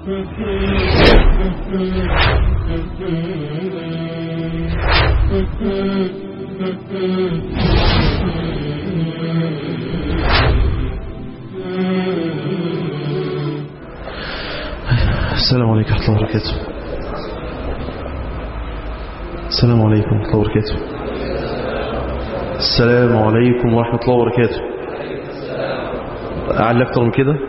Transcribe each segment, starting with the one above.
السلام عليكم ورحمة الله وبركاته. السلام عليكم ورحمة الله وبركاته. السلام عليكم ورحمة الله وبركاته. أعلى أكتر من كده.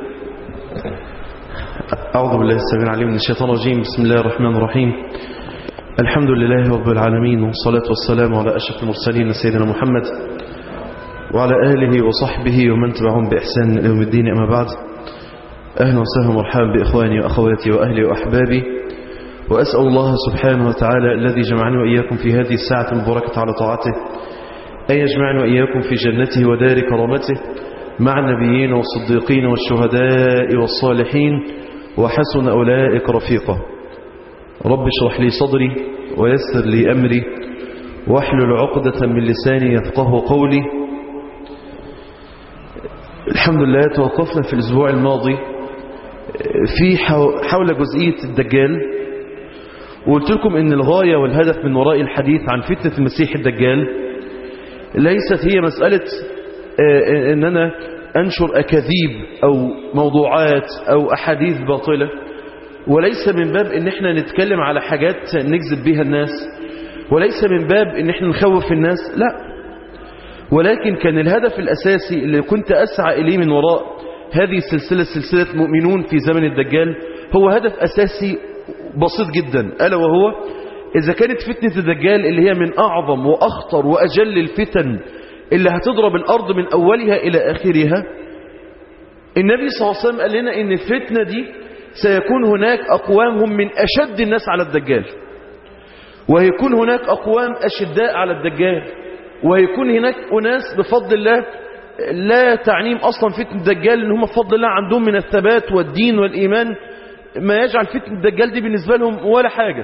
أعوذ بالله السميع العليم من الشيطان الرجيم. بسم الله الرحمن الرحيم. الحمد لله رب العالمين، والصلاة والسلام على أشرف المرسلين سيدنا محمد وعلى آله وصحبه ومن تبعهم بإحسان إلى يوم الدين. أما بعد، أهلا وسهلا ومرحبا بإخواني وأخواتي وأهلي وأحبابي، وأسأل الله سبحانه وتعالى الذي جمعني وإياكم في هذه الساعة المباركة على طاعته أن يجمعني وإياكم في جنته ودار كرامته مع النبيين والصديقين والشهداء والصالحين وحسن أولئك رفيقا. رب اشرح لي صدري ويسر لي أمري واحلل عقدة من لساني يفقه قولي. الحمد لله، توقفنا في الأسبوع الماضي في حول جزئية الدجال، وقلت لكم ان الغاية والهدف من وراء الحديث عن فتنة المسيح الدجال ليست هي مسألة ان انا انشر اكاذيب او موضوعات او احاديث باطلة، وليس من باب ان احنا نتكلم على حاجات نجذب بها الناس، وليس من باب ان احنا نخوف الناس، لا، ولكن كان الهدف الاساسي اللي كنت اسعى اليه من وراء هذه السلسلة، سلسلة مؤمنون في زمن الدجال، هو هدف اساسي بسيط جدا، ألا وهو إذا كانت فتنة الدجال اللي هي من أعظم وأخطر وأجل الفتن اللي هتضرب الأرض من أولها إلى آخرها، النبي صلى الله عليه وسلم قال لنا إن الفتنة دي سيكون هناك أقوام هم من أشد الناس على الدجال، وهيكون هناك أقوام أشداء على الدجال، وهيكون هناك أناس بفضل الله لا تعنيهم أصلا فتنة الدجال إن هم بفضل الله عندهم من الثبات والدين والإيمان ما يجعل فتنة الدجال دي بالنسبة لهم ولا حاجة.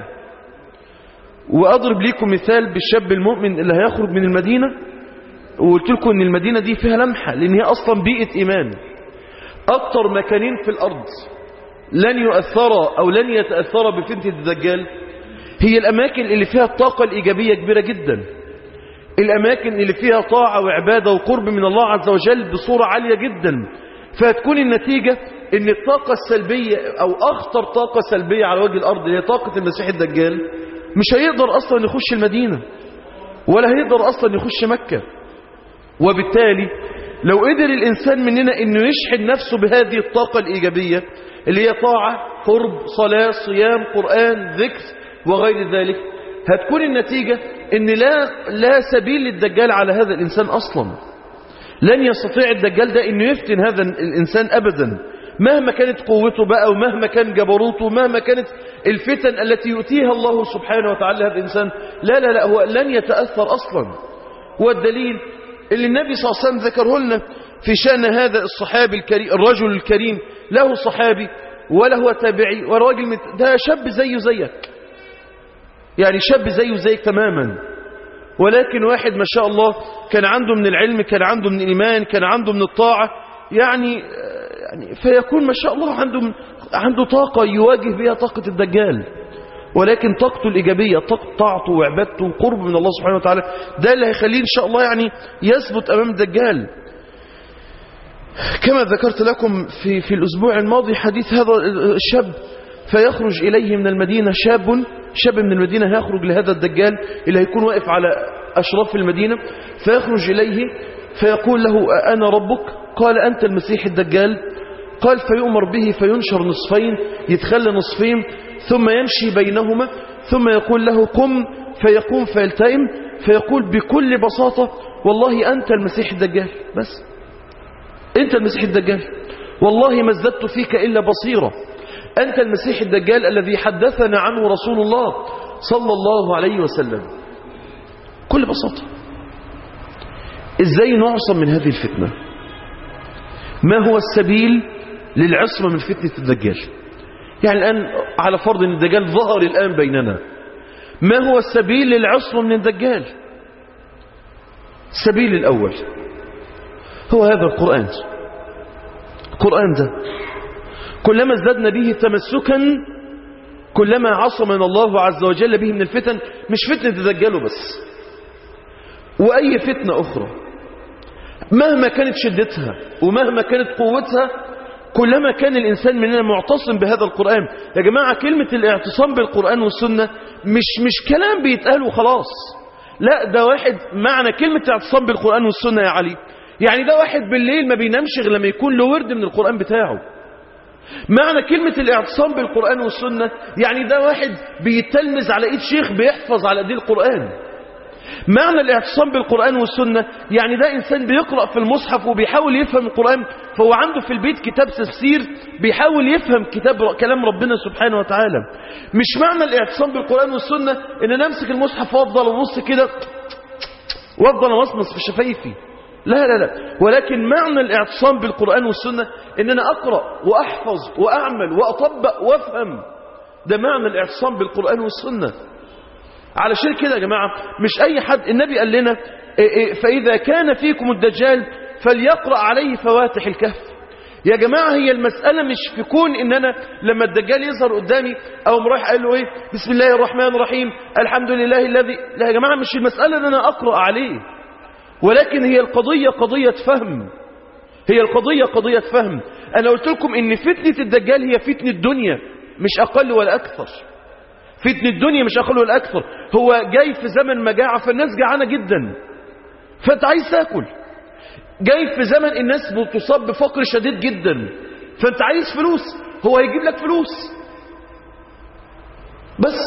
وأضرب لكم مثال بالشاب المؤمن اللي هيخرج من المدينة، وقلت لكم ان المدينة دي فيها لمحة لأن هي أصلا بيئة إيمان. أكتر مكانين في الأرض لن يؤثر أو لن يتأثر بفتنة الدجال هي الأماكن اللي فيها الطاقة الإيجابية كبيرة جدا، الأماكن اللي فيها طاعة وعبادة وقرب من الله عز وجل بصورة عالية جدا. فهتكون النتيجة ان الطاقة السلبية او اخطر طاقة سلبية على وجه الارض اللي هي طاقة المسيح الدجال مش هيقدر اصلا يخش المدينة ولا هيقدر اصلا يخش مكة. وبالتالي لو قدر الانسان مننا انه يشحن نفسه بهذه الطاقة الايجابية اللي هي طاعة، قرب، صلاة، صيام، قرآن، ذكر وغير ذلك، هتكون النتيجة ان لا سبيل للدجال على هذا الانسان اصلا. لن يستطيع الدجال ده انه يفتن هذا الانسان ابدا، مهما كانت قوته بقى ومهما كان جبروته ومهما كانت الفتن التي يؤتيها الله سبحانه وتعالى هذا الإنسان، لا هو لن يتأثر أصلا. والدليل اللي النبي صلى الله عليه وسلم ذكره لنا في شأن هذا الصحابي الكريم، الرجل الكريم، له صحابي ولا هو تابعي وراجل ده شاب زيه زيك، يعني شاب زيه زيك تماما، ولكن واحد ما شاء الله كان عنده من العلم، كان عنده من الإيمان، كان عنده من الطاعة، يعني فيكون ما شاء الله عنده طاقة يواجه بها طاقة الدجال، ولكن طاقته الإيجابية، طاعته وعبادته وقرب من الله سبحانه وتعالى، ده اللي هيخليه إن شاء الله يعني يثبت أمام الدجال. كما ذكرت لكم في الأسبوع الماضي حديث هذا الشاب، فيخرج إليه من المدينة شاب من المدينة هيخرج لهذا الدجال اللي هيكون واقف على أشراف المدينة، فيخرج إليه فيقول له أنا ربك؟ قال أنت المسيح الدجال؟ قال فيؤمر به فينشر نصفين، يتخلى نصفين، ثم يمشي بينهما، ثم يقول له قم، فيقوم فيلتئم، فيقول بكل بساطة والله أنت المسيح الدجال، بس أنت المسيح الدجال، والله ما ازددت فيك إلا بصيرة، أنت المسيح الدجال الذي حدثنا عنه رسول الله صلى الله عليه وسلم. كل بساطة. إزاي نعصم من هذه الفتنة؟ ما هو السبيل للعصمة من فتنة الدجال؟ يعني الآن على فرض أن الدجال ظهر الآن بيننا، ما هو السبيل للعصمة من الدجال؟ السبيل الأول هو هذا القرآن. القرآن ده كلما ازددنا به تمسكا كلما عصمنا الله عز وجل به من الفتن، مش فتنة الدجال بس، وأي فتنة أخرى مهما كانت شدتها ومهما كانت قوتها، كلما كان الإنسان مننا معتصم بهذا القرآن. يا جماعة كلمة الاعتصام بالقرآن والسنة مش كلام بيتقال وخلاص، لا، ده واحد معنى كلمة الاعتصام بالقرآن والسنة يا علي، يعني ده واحد بالليل ما بينامش غير لما يكون له ورد من القرآن بتاعه. معنى كلمة الاعتصام بالقرآن والسنة يعني ده واحد بيتلمذ على ايد شيخ بيحفظ على ايديه القرآن. معنى الاعتصام بالقرآن والسنة يعني ده إنسان بيقرأ في المصحف وبيحاول يفهم القرآن، فهو عنده في البيت كتاب تفسير بيحاول يفهم كلام ربنا سبحانه وتعالى. مش معنى الاعتصام بالقرآن والسنة إن أنا أمسك المصحف وأفضل أبص كده وأفضل أمصمص في شفايفي، لا لا لا، ولكن معنى الاعتصام بالقرآن والسنة إن أنا أقرأ وأحفظ وأعمل وأطبق وأفهم، ده معنى الاعتصام بالقرآن والسنة. علشان كده يا جماعة مش أي حد، النبي قال لنا فإذا كان فيكم الدجال فليقرأ عليه فواتح الكهف. يا جماعة هي المسألة مش في كون إن أنا لما الدجال يظهر قدامي أو رايح قال له إيه بسم الله الرحمن الرحيم الحمد لله الذي، لا يا جماعة مش المسألة إن أنا أقرأ عليه، ولكن هي القضية قضية فهم، هي القضية قضية فهم. أنا قلت لكم إن فتنة الدجال هي فتنة الدنيا مش أقل ولا أكثر، فتنة الدنيا مش أقل ولا أكثر. هو جاي في زمن مجاعة فالناس جعانة جدا فأنت عايز تاكل، جاي في زمن الناس بتصاب بفقر شديد جدا فأنت عايز فلوس، هو هيجيب لك فلوس. بس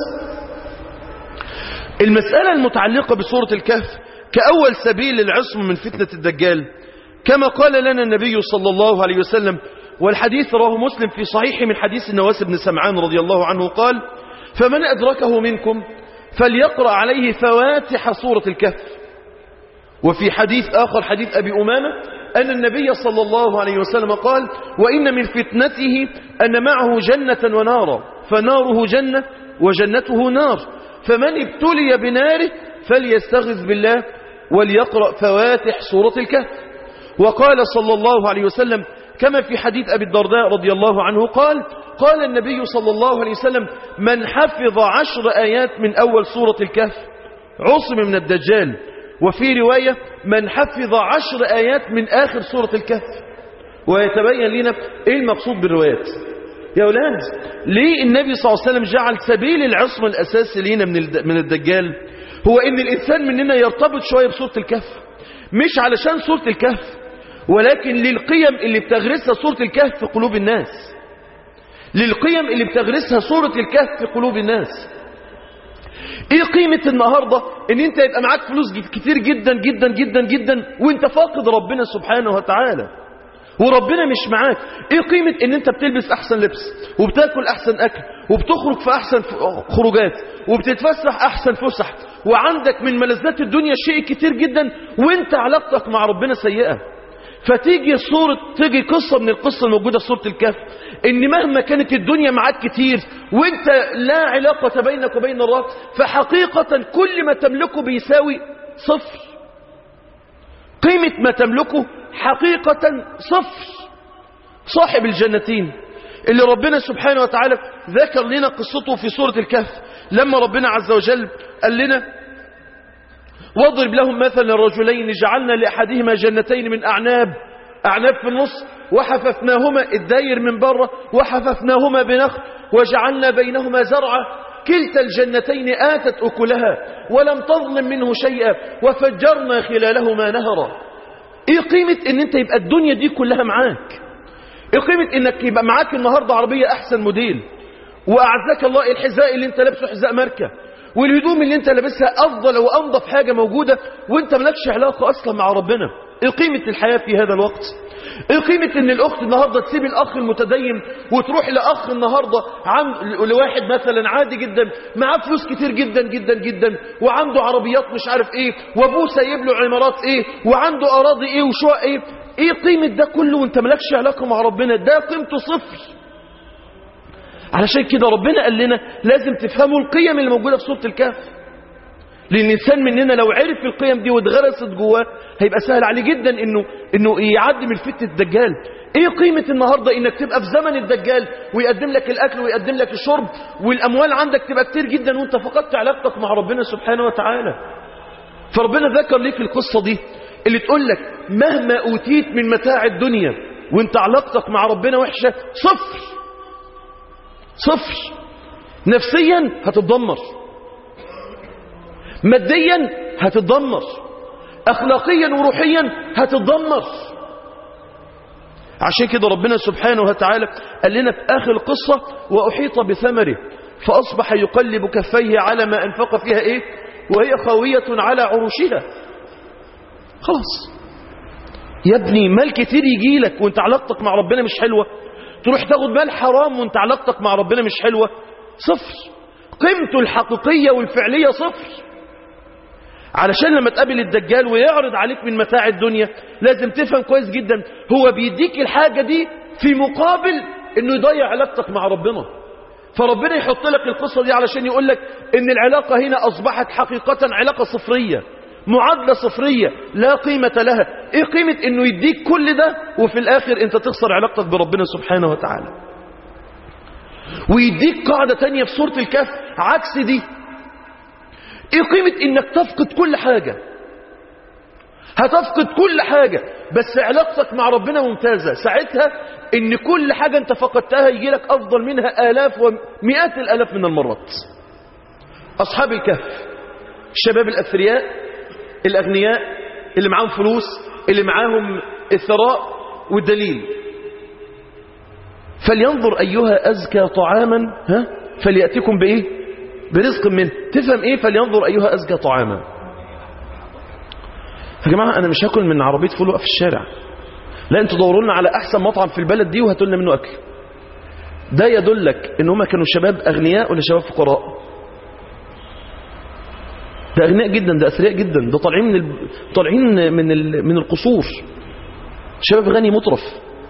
المسألة المتعلقة بسورة الكهف كأول سبيل للعصم من فتنة الدجال كما قال لنا النبي صلى الله عليه وسلم، والحديث رواه مسلم في صحيح من حديث النواس بن سمعان رضي الله عنه قال فمن أدركه منكم فليقرأ عليه فواتح سورة الكهف. وفي حديث آخر حديث أبي أمامة أن النبي صلى الله عليه وسلم قال وإن من فتنته أن معه جنة ونارا فناره جنة وجنته نار فمن ابتلي بناره فليستغث بالله وليقرأ فواتح سورة الكهف. وقال صلى الله عليه وسلم كما في حديث أبي الدرداء رضي الله عنه قال النبي صلى الله عليه وسلم من حفظ 10 آيات من أول سورة الكهف عصم من الدجال. وفي رواية من حفظ 10 آيات من آخر سورة الكهف. ويتبين لنا إيه المقصود بالروايات يا أولاد. ليه النبي صلى الله عليه وسلم جعل سبيل العصم الأساسي لنا من الدجال هو إن الإنسان مننا يرتبط شوية بسورة الكهف، مش علشان سورة الكهف ولكن للقيم اللي بتغرسها سورة الكهف في قلوب الناس، للقيم اللي بتغرسها سورة الكهف في قلوب الناس. ايه قيمة النهاردة ان انت يبقى معاك فلوس كتير جدا جدا جدا جدا وانت فاقد ربنا سبحانه وتعالى وربنا مش معاك؟ ايه قيمة ان انت بتلبس احسن لبس وبتاكل احسن اكل وبتخرج في احسن خروجات وبتتفسح احسن فسح وعندك من ملذات الدنيا شيء كتير جدا وانت علاقتك مع ربنا سيئة؟ تيجي قصة من القصة الموجودة في سورة الكهف ان مهما كانت الدنيا معاك كتير وانت لا علاقة بينك وبين الله فحقيقة كل ما تملكه بيساوي صفر، قيمة ما تملكه حقيقة صفر. صاحب الجنتين اللي ربنا سبحانه وتعالى ذكر لنا قصته في سورة الكهف لما ربنا عز وجل قال لنا واضرب لهم مثلا الرجلين جعلنا لأحدهما جنتين من أعناب في النص وحففناهما الداير من بره وحففناهما بنخل وجعلنا بينهما زرعا كلتا الجنتين آتت أكلها ولم تظلم منه شيئا وفجرنا خلالهما نهرا. ايه قيمة ان انت يبقى الدنيا دي كلها معاك؟ ايه قيمة انك يبقى معاك النهاردة عربية احسن موديل واعزك الله الحذاء اللي انت لابسه حذاء ماركة والهدوم اللي انت لابسها افضل وانضف حاجة موجودة وانت مالكش علاقة اصلا مع ربنا؟ ايه قيمة الحياة في هذا الوقت؟ ايه قيمة ان الاخت النهاردة تسيب الاخ المتدين وتروح لاخ النهاردة لواحد مثلا عادي جدا معاه فلوس كتير جدا جدا جدا وعنده عربيات مش عارف ايه وابوه سايب له عمارات ايه وعنده اراضي ايه وشقق ايه؟ ايه قيمة ده كله وانت مالكش علاقة مع ربنا؟ ده قيمته صفر. علشان كده ربنا قال لنا لازم تفهموا القيم اللي موجودة في سورة الكهف، لأن الإنسان مننا لو عرف القيم دي واتغرست جواه هيبقى سهل عليه جدا إنه يعدي من فتنة الدجال. ايه قيمة النهاردة انك تبقى في زمن الدجال ويقدم لك الاكل ويقدم لك الشرب والاموال عندك تبقى كتير جدا وانت فقدت علاقتك مع ربنا سبحانه وتعالى. فربنا ذكر ليك القصة دي اللي تقول لك مهما اوتيت من متاع الدنيا وانت علاقتك مع ربنا وحشة صفر صفر. نفسيا هتتدمر، ماديا هتتدمر، اخلاقيا وروحيا هتتدمر. عشان كده ربنا سبحانه وتعالى قال لنا في آخر القصة وأحيط بثمره فأصبح يقلب كفيه على ما أنفق فيها إيه وهي خاوية على عروشها. خلاص يا ابني، مال كتير يجي لك وانت علاقتك مع ربنا مش حلوة، تروح تاخد مال حرام وانت علاقتك مع ربنا مش حلوة، صفر. قيمته الحقيقية والفعلية صفر. علشان لما تقابل الدجال ويعرض عليك من متاع الدنيا لازم تفهم كويس جدا هو بيديك الحاجة دي في مقابل انه يضيع علاقتك مع ربنا. فربنا يحط لك القصة دي علشان يقول لك ان العلاقة هنا اصبحت حقيقة علاقة صفرية، معادلة صفرية لا قيمة لها. ايه قيمة انه يديك كل ده وفي الاخر انت تخسر علاقتك بربنا سبحانه وتعالى؟ ويديك قاعدة تانية في سورة الكهف عكس دي. ايه قيمة انك تفقد كل حاجة؟ هتفقد كل حاجة بس علاقتك مع ربنا ممتازة. ساعتها ان كل حاجة انت فقدتها يجي لك افضل منها آلاف ومئات الآلاف من المرات. اصحاب الكهف الشباب الاثرياء الاغنياء اللي معاهم فلوس، اللي معاهم الثراء والدليل. فلينظر ايها ازكى طعاما فليأتكم بايه؟ برزق منه. تفهم ايه فلينظر ايها ازكى طعاما؟ يا جماعه انا مش هاكل من عربيه فول واقف في الشارع، لا انتوا دوروا لنا على احسن مطعم في البلد دي وهاتوا لنا منه اكل. ده يدلك ان هم كانوا شباب اغنياء ولا شباب فقراء؟ ده اغنياء جدا، ده اثرياء جدا، ده طالعين من القصور، شباب غني مطرف.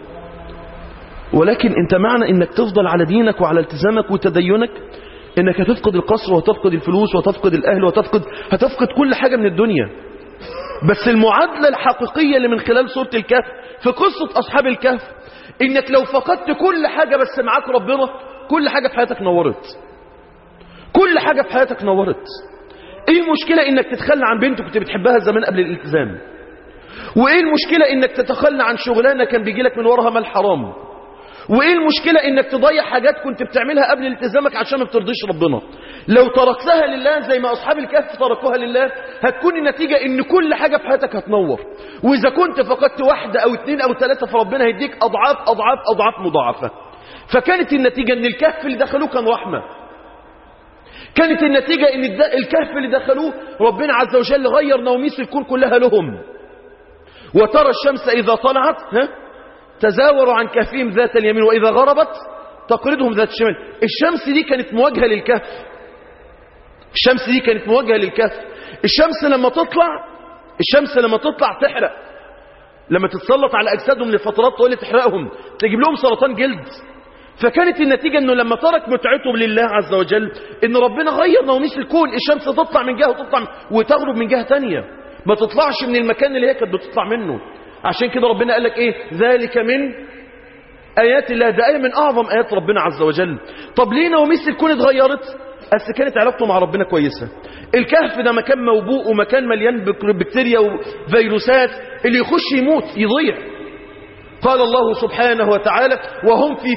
ولكن انت معنى انك تفضل على دينك وعلى التزامك وتدينك انك هتفقد القصر وهتفقد الفلوس وهتفقد الاهل هتفقد كل حاجة من الدنيا. بس المعادلة الحقيقية اللي من خلال سورة الكهف في قصة اصحاب الكهف انك لو فقدت كل حاجة بس معاك ربنا كل حاجة في حياتك نورت. كل حاجة في حياتك نورت. ايه المشكلة انك تتخلى عن بنت كنت بتحبها زمان قبل الالتزام؟ وايه المشكلة انك تتخلى عن شغلانة كان بيجيلك من وراها مال حرام؟ وايه المشكلة انك تضيع حاجات كنت بتعملها قبل التزامك عشان ما بترضيش ربنا؟ لو تركتها لله زي ما اصحاب الكهف تركوها لله هتكون النتيجة ان كل حاجة في حياتك هتنور. واذا كنت فقدت واحدة او اتنين او تلاتة فربنا هيديك اضعاف اضعاف اضعاف مضاعفة. فكانت النتيجة ان الكهف اللي دخلوه كان رحمة. كانت النتيجة ان الكهف اللي دخلوه ربنا عز وجل غير نوميس الكون كلها لهم. وترى الشمس اذا طلعت تزاوروا عن كهفهم ذات اليمين وإذا غربت تقرضهم ذات الشمال. الشمس دي كانت مواجهة للكهف. الشمس دي كانت مواجهة للكهف. الشمس لما تطلع تحرق. لما تتسلط على أجسادهم لفترات طويلة تحرقهم، تجيب لهم سرطان جلد. فكانت النتيجة أنه لما ترك متعتهم لله عز وجل أن ربنا غير نوميس الكون. الشمس تطلع من جهة وتغرب من جهة تانية، ما تطلعش من المكان اللي هي كانت بتطلع منه. عشان كده ربنا قال لك ايه؟ ذلك من آيات الله. ده آية من أعظم آيات ربنا عز وجل. طب ليه نوميس الكون اتغيرت؟ بس كانت علاقته مع ربنا كويسة. الكهف ده مكان موبوء ومكان مليان بكتيريا وفيروسات، اللي يخش يموت يضيع. قال الله سبحانه وتعالى وهم في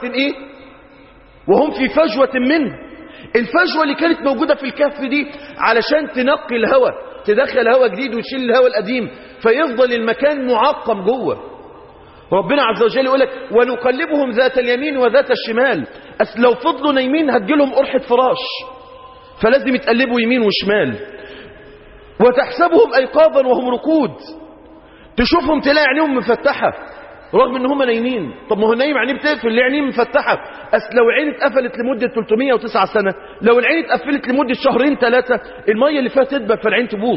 فجوة منه. الفجوة اللي كانت موجودة في الكهف دي علشان تنقي الهواء، تدخل هواء جديد وتشيل الهواء القديم، فيفضل المكان معقم جوه. ربنا عز وجل يقول لك ونقلبهم ذات اليمين وذات الشمال. لو فضلوا نايمين هتجيلهم قرحة فراش، فلازم يتقلبوا يمين وشمال. وتحسبهم أيقاظا وهم ركود، تشوفهم تلاقي عينيهم مفتحة رغم ان هم نايمين. طب ما هو نايم عينيه بتقفل، ليه عينيه مفتحة؟ لو عين اتقفلت لمدة 309 سنة، لو العين اتقفلت لمدة شهرين 3 المية اللي فيها تدبل فالعين تبوظ.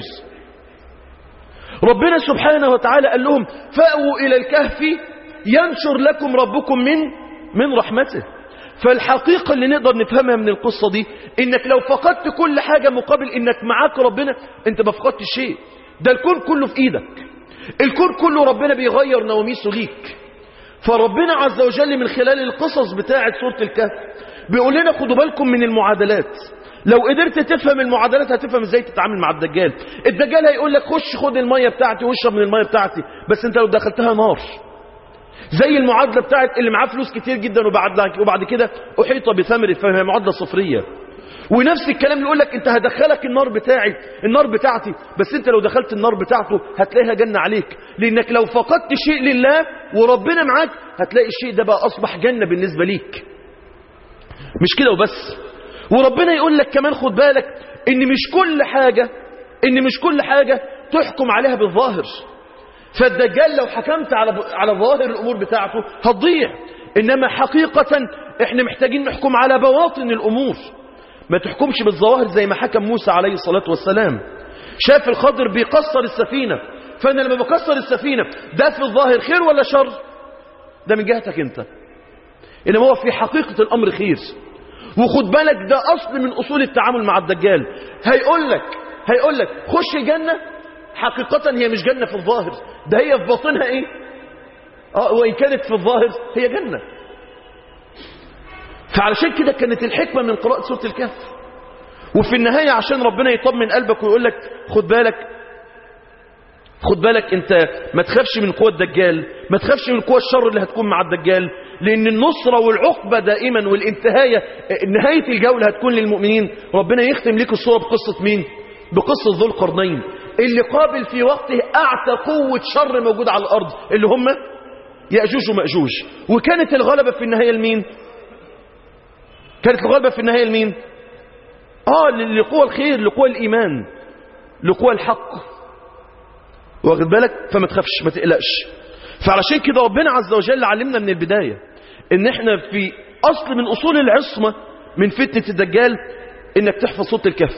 ربنا سبحانه وتعالى قال لهم فأووا إلى الكهف ينشر لكم ربكم من رحمته. فالحقيقة اللي نقدر نفهمها من القصة دي انك لو فقدت كل حاجة مقابل انك معاك ربنا انت ما فقدتش شيء. ده الكون كله في ايدك، الكون كله ربنا بيغير نواميسه ليك. فربنا عز وجل من خلال القصص بتاعة سورة الكهف بيقول لنا خدوا بالكم من المعادلات. لو قدرت تفهم المعادلات هتفهم ازاي تتعامل مع الدجال. الدجال هيقول لك خش خد المية بتاعتي واشرب من المية بتاعتي، بس انت لو دخلتها نار. زي المعادلة بتاعت اللي معاه فلوس كتير جدا وبعد كده احيط بثمره، فهي معادلة صفرية. ونفس الكلام يقول لك انت هدخلك النار بتاعتي، بس انت لو دخلت النار بتاعته هتلاقيها جنة عليك، لانك لو فقدت شيء لله وربنا معاك هتلاقي الشيء ده بقى اصبح جنة بالنسبة ليك. مش كده وبس، وربنا يقول لك كمان خد بالك ان مش كل حاجة تحكم عليها بالظاهر. فالدجال لو حكمت على ظاهر الامور بتاعته هتضيع، انما حقيقة احنا محتاجين نحكم على بواطن الامور، ما تحكمش بالظواهر زي ما حكم موسى عليه الصلاة والسلام. شاف الخضر بيكسر السفينة، فانا لما بكسر السفينة ده في الظاهر خير ولا شر؟ ده من جهتك انت، انما هو في حقيقة الامر خير. وخد بالك ده اصل من اصول التعامل مع الدجال. هيقول لك خش الجنة، حقيقة هي مش جنة في الظاهر، ده هي في باطنها ايه؟ وان كانت في الظاهر هي جنة. فعلشان كده كانت الحكمة من قراءة سورة الكهف. وفي النهاية عشان ربنا يطمن قلبك ويقول لك خد بالك انت ما تخافش من قوة الدجال، ما تخافش من قوة الشر اللي هتكون مع الدجال، لان النصرة والعقبة دائما نهاية الجولة هتكون للمؤمنين. ربنا يختم لك الصورة بقصة مين؟ بقصة ذو القرنين اللي قابل في وقته اعتى قوة شر موجودة على الارض اللي هم يأجوج ومأجوج. وكانت الغلبة في النهاية لمين؟ لقوى الخير، لقوى الإيمان، لقوى الحق. واخد بالك؟ فما تخافش، ما تقلقش. فعلشان كده ربنا عز وجل علمنا من البداية ان احنا في اصل من اصول العصمة من فتنة الدجال انك تحفظ سورة الكهف.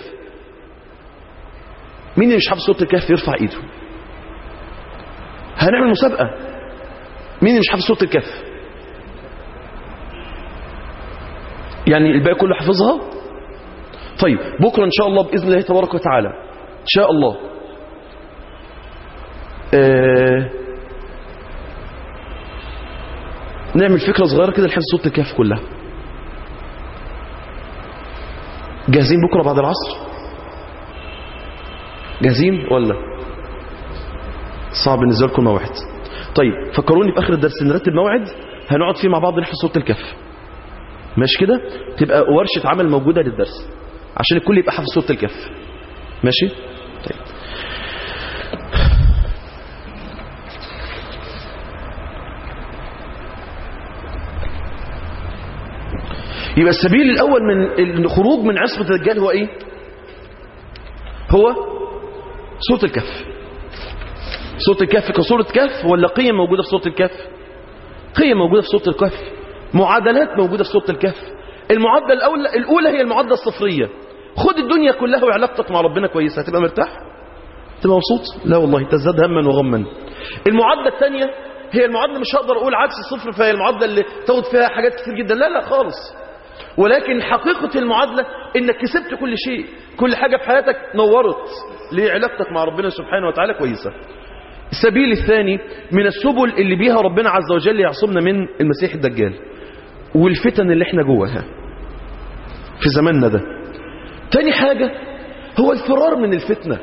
مين اللي مش حافظ سورة الكهف يرفع ايده؟ هنعمل مسابقة، مين اللي مش حافظ سورة الكهف؟ يعني الباقي كله حافظها؟ طيب بكرة ان شاء الله بإذن الله تبارك وتعالى ان شاء الله نعمل فكرة صغيرة كده لحفظ سورة الكهف كلها. جاهزين بكرة بعد العصر؟ جاهزين ولا صعب بالنسبة لكم موعد؟ طيب فكروني في آخر الدرس نرتب موعد هنقعد فيه مع بعض نحفظ سورة الكهف، ماشي كده؟ تبقى ورشة عمل موجودة للدرس عشان الكل يبقى حافظ سورة الكهف، ماشي؟ طيب يبقى السبيل الأول من الخروج من عصمة الدجال هو إيه؟ هو سورة الكهف. سورة الكهف كسورة كهف ولا قيم موجودة في سورة الكهف؟ قيم موجودة في سورة الكهف، معادلات موجودة في سورة الكهف. المعادلة الأولى هي المعادلة الصفرية. خد الدنيا كلها وعلاقتك مع ربنا كويسة، هتبقى مرتاح؟ تبقى مبسوط؟ لا والله تزداد هما وغما. المعادلة الثانية هي المعادلة مش هقدر أقول عكس الصفر، فهي المعادلة اللي تاخد فيها حاجات كتير جدا، لا خالص. ولكن حقيقة المعادلة انك كسبت كل شيء، كل حاجة في حياتك نورت لعلاقتك مع ربنا سبحانه وتعالى كويسة. السبيل الثاني من السبل اللي بيها ربنا عز وجل يعصمنا من المسيح الدجال والفتن اللي احنا جواها في زماننا ده. تاني حاجة هو الفرار من الفتنة.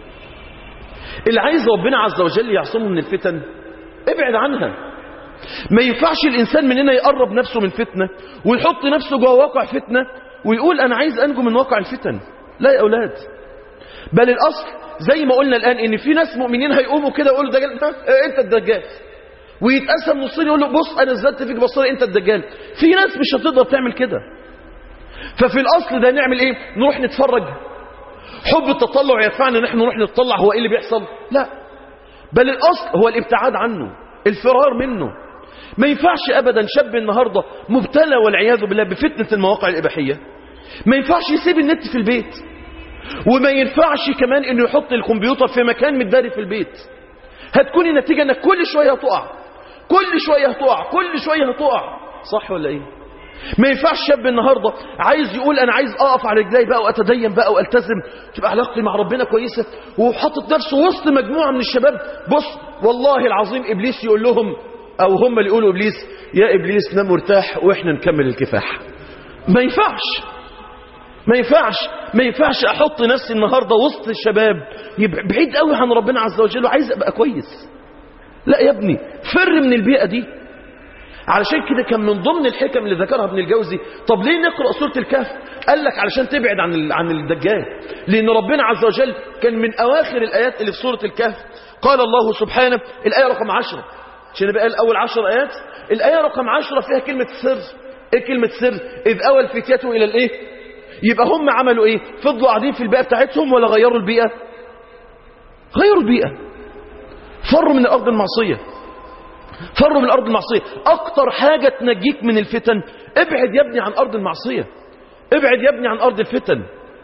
اللي عايز ربنا عز وجل يعصمه من الفتن ابعد عنها. ما ينفعش الإنسان مننا يقرب نفسه من فتنة ويحط نفسه جوه واقع فتنة ويقول أنا عايز أنجو من واقع الفتن. لا يا أولاد، بل الأصل زي ما قلنا الآن إن في ناس مؤمنين هيقوموا كده يقولوا دجال أنت الدجال، ويتقسم نصين يقول له بص أنا زدت فيك بصري أنت الدجال. في ناس مش هتقدر تعمل كده. ففي الأصل ده نعمل إيه؟ نروح نتفرج؟ حب التطلع يدفعنا نحن نروح نتطلع هو إيه اللي بيحصل؟ لا، بل الأصل هو الابتعاد عنه، الفرار منه. ما ينفعش أبدا شاب النهاردة مبتلى والعياذ بالله بفتنة المواقع الإباحية ما ينفعش يسيب النت في البيت، وما ينفعش كمان انه يحط الكمبيوتر في مكان متداري في البيت. هتكون النتيجة انك كل شوية هتقع، كل شوية هتقع، كل شوية هتقع. صح ولا ايه؟ ما ينفعش شاب النهاردة عايز يقول انا عايز اقف على رجلي بقى واتدين بقى والتزم، تبقى علاقتي مع ربنا كويسة، وحاطط نفسه وسط مجموعة من الشباب. بص والله العظيم ابليس يقول لهم او هم اللي يقولوا ابليس يا ابليس نام مرتاح واحنا نكمل الكفاح. ما ينفعش، ما ينفعش، ما ينفعش احط نفسي النهارده وسط الشباب بعيد قوي عن ربنا عز وجل وعايز ابقى كويس. لا يا ابني، فر من البيئه دي. علشان كده كان من ضمن الحكم اللي ذكرها ابن الجوزي، طب ليه نقرأ سورة الكهف؟ قال لك علشان تبعد عن الدجال، لأن ربنا عز وجل كان من أواخر الآيات اللي في سورة الكهف قال الله سبحانه، الآية رقم 10، عشان بقى الأول 10 آيات، الآية رقم 10 فيها كلمة سر. إيه كلمة سر؟ إذ أوى الفتية إلى الإيه؟ يبقى هم عملوا إيه؟ فضلوا قاعدين في البيئة بتاعتهم ولا غيروا البيئة؟ غيروا البيئة، فروا من الأرض المعصية، فروا من أرض المعصية. أكتر حاجة تنجيك من الفتن، ابعد يا ابني عن أرض المعصية، ابعد يا ابني عن أرض الفتن.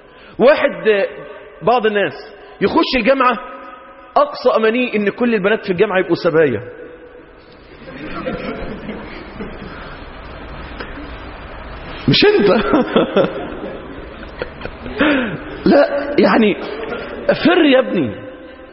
بعض الناس يخش الجامعة أقصى أمانيه إن كل البنات في الجامعة يبقوا سبايا. مش أنت. لا يعني فر يا ابني،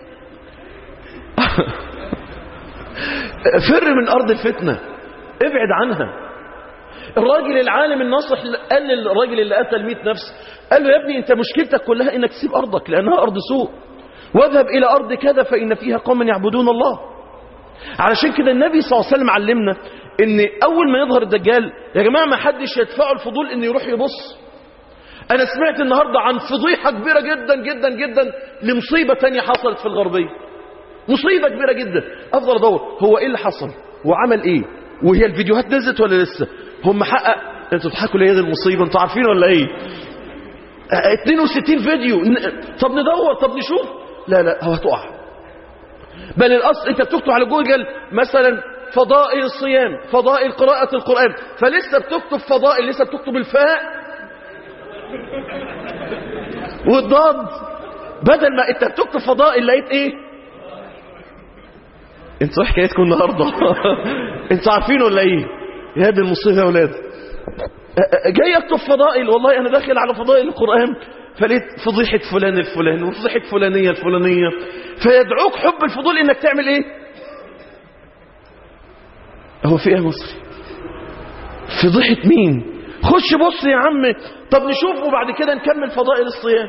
فر من أرض الفتنة، ابعد عنها. الراجل العالم الناصح قال للراجل اللي قتل 100 نفس، قال له يا ابني انت مشكلتك كلها انك تسيب أرضك لأنها أرض سوء، واذهب إلى أرض كذا فإن فيها قوم يعبدون الله. علشان كده النبي صلى الله عليه وسلم علمنا ان أول ما يظهر الدجال يا جماعة ما حدش يدفعه الفضول انه يروح يبص. أنا سمعت النهاردة عن فضيحة كبيرة جدا جدا جدا لمصيبة تانية حصلت في الغربية، مصيبة كبيرة جدا. أفضل أدور هو إيه اللي حصل وعمل إيه، وهي الفيديوهات نزلت ولا لسه، هم حقق. أنتوا تضحكوا ليه المصيبة، أنتوا عارفين ولا إيه؟ 62 فيديو. طب ندور، طب نشوف. لا هو هتقع. بل الأصل أنت بتكتب على جوجل مثلا فضائل الصيام، فضائل قراءة القرآن، فلسه بتكتب فضائل، لسه بتكتب الفاء والضاد، بدل ما أنت بتكتب فضائل لقيت إيه؟ انتوا حكايتكم النهارده. انتوا عارفين ولا ايه؟ يا دي المصيبه يا اولاد. جاي اكتب فضائل، والله انا داخل على فضائل القران فلقيت فضيحه فلان الفلاني وفضيحه فلانيه الفلانيه، فيدعوك حب الفضول انك تعمل ايه؟ هو في ايه يا مصري؟ فضيحه مين؟ خش بص يا عم. طب نشوف وبعد كده نكمل فضائل الصيام.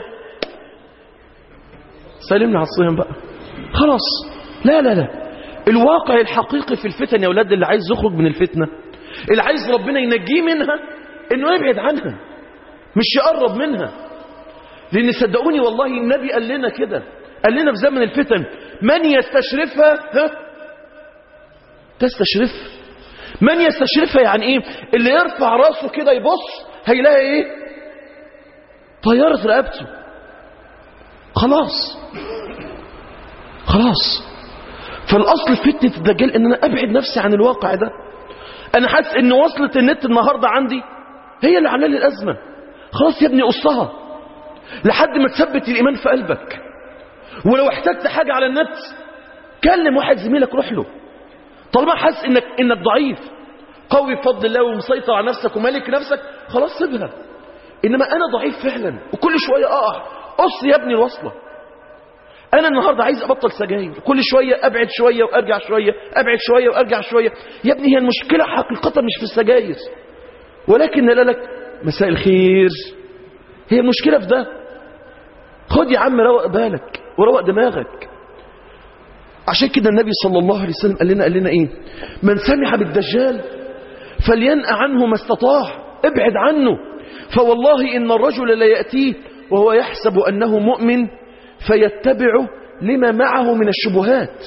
سلمنا على الصيام بقى خلاص. لا الواقع الحقيقي في الفتن يا أولاد، اللي عايز يخرج من الفتنة، اللي عايز ربنا ينجيه منها، إنه يبعد عنها مش يقرب منها. لأن صدقوني والله النبي قال لنا كده، قال لنا في زمن الفتن من يستشرفها تستشرف. من يستشرفها يعني إيه؟ اللي يرفع راسه كده يبص هيلاقي إيه؟ طيارة رقبته. خلاص. فالأصل فتنة الدجال إن أنا أبعد نفسي عن الواقع ده. أنا حاسس إن وصلة النت النهاردة عندي هي اللي عامله لي الأزمة. خلاص يا ابني قصها لحد ما تثبت الإيمان في قلبك. ولو احتجت حاجة على النت كلم واحد زميلك، روح له. طالما حاسس إنك ضعيف، قوي بفضل الله ومسيطر على نفسك ومالك نفسك، خلاص سيبها. إنما أنا ضعيف فعلا وكل شوية أقع، قص يا ابني الوصلة. أنا النهاردة عايز أبطل سجاير، كل شوية أبعد شوية وأرجع شوية، أبعد شوية وأرجع شوية. يا ابني هي المشكلة حقيقة مش في السجاير، ولكن لا لك مساء الخير، هي المشكلة في ده. خد يا عم روق بالك وروق دماغك. عشان كده النبي صلى الله عليه وسلم قال لنا إيه؟ من سمع بالدجال فلينأ عنه ما استطاع، ابعد عنه. فوالله إن الرجل لا يأتيه وهو يحسب أنه مؤمن فيتبع لما معه من الشبهات،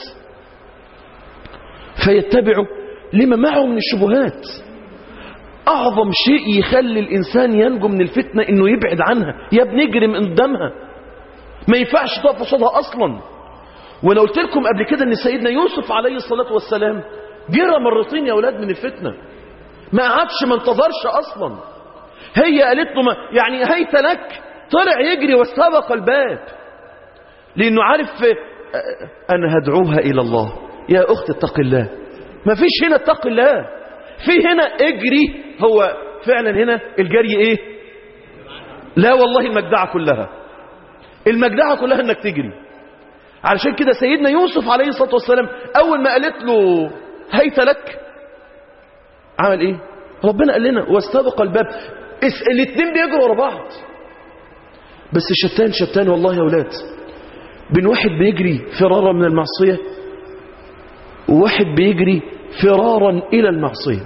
فيتبع لما معه من الشبهات. أعظم شيء يخلي الإنسان ينجو من الفتنة إنه يبعد عنها. يا ابني اجري من قدامها، ما ينفعش تقف قصادها أصلا. وأنا قلت لكم قبل كده إن سيدنا يوسف عليه الصلاة والسلام جرى مرتين يا أولاد من الفتنة، ما قعدش ما انتظرش أصلا. هي قالت له ما يعني هيت لك، طلع يجري واستبق الباب، لأنه عارف أنا هدعوها إلى الله. يا أخت اتق الله، ما فيش هنا اتق الله، في هنا اجري. هو فعلا هنا الجري ايه؟ لا والله المجدعة كلها، المجدعة كلها انك تجري. علشان كده سيدنا يوسف عليه الصلاة والسلام اول ما قالت له هيت لك. عمل ايه؟ ربنا قال لنا واستبق الباب. الاثنين بيجروا ورا بعض، بس شتان والله يا اولاد، بين واحد بيجري فرارا من المعصية وواحد بيجري فرارا الى المعصية،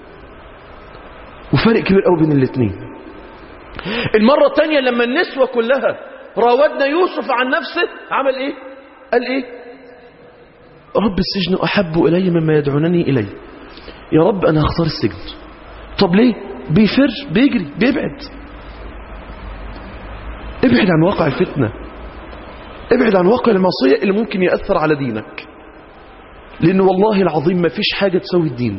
وفرق كبير قوي بين الاثنين. المرة الثانية لما النسوة كلها راودنا يوسف عن نفسه عمل ايه؟ قال ايه؟ رب السجن احب الي مما يدعونني اليه. يا رب انا هختار السجن. طب ليه؟ بيفر، بيجري، بيبعد. ابعد عن واقع الفتنة، ابعد عن واقع المعصية اللي ممكن يأثر على دينك، لأن والله العظيم ما فيش حاجة تسوي الدين.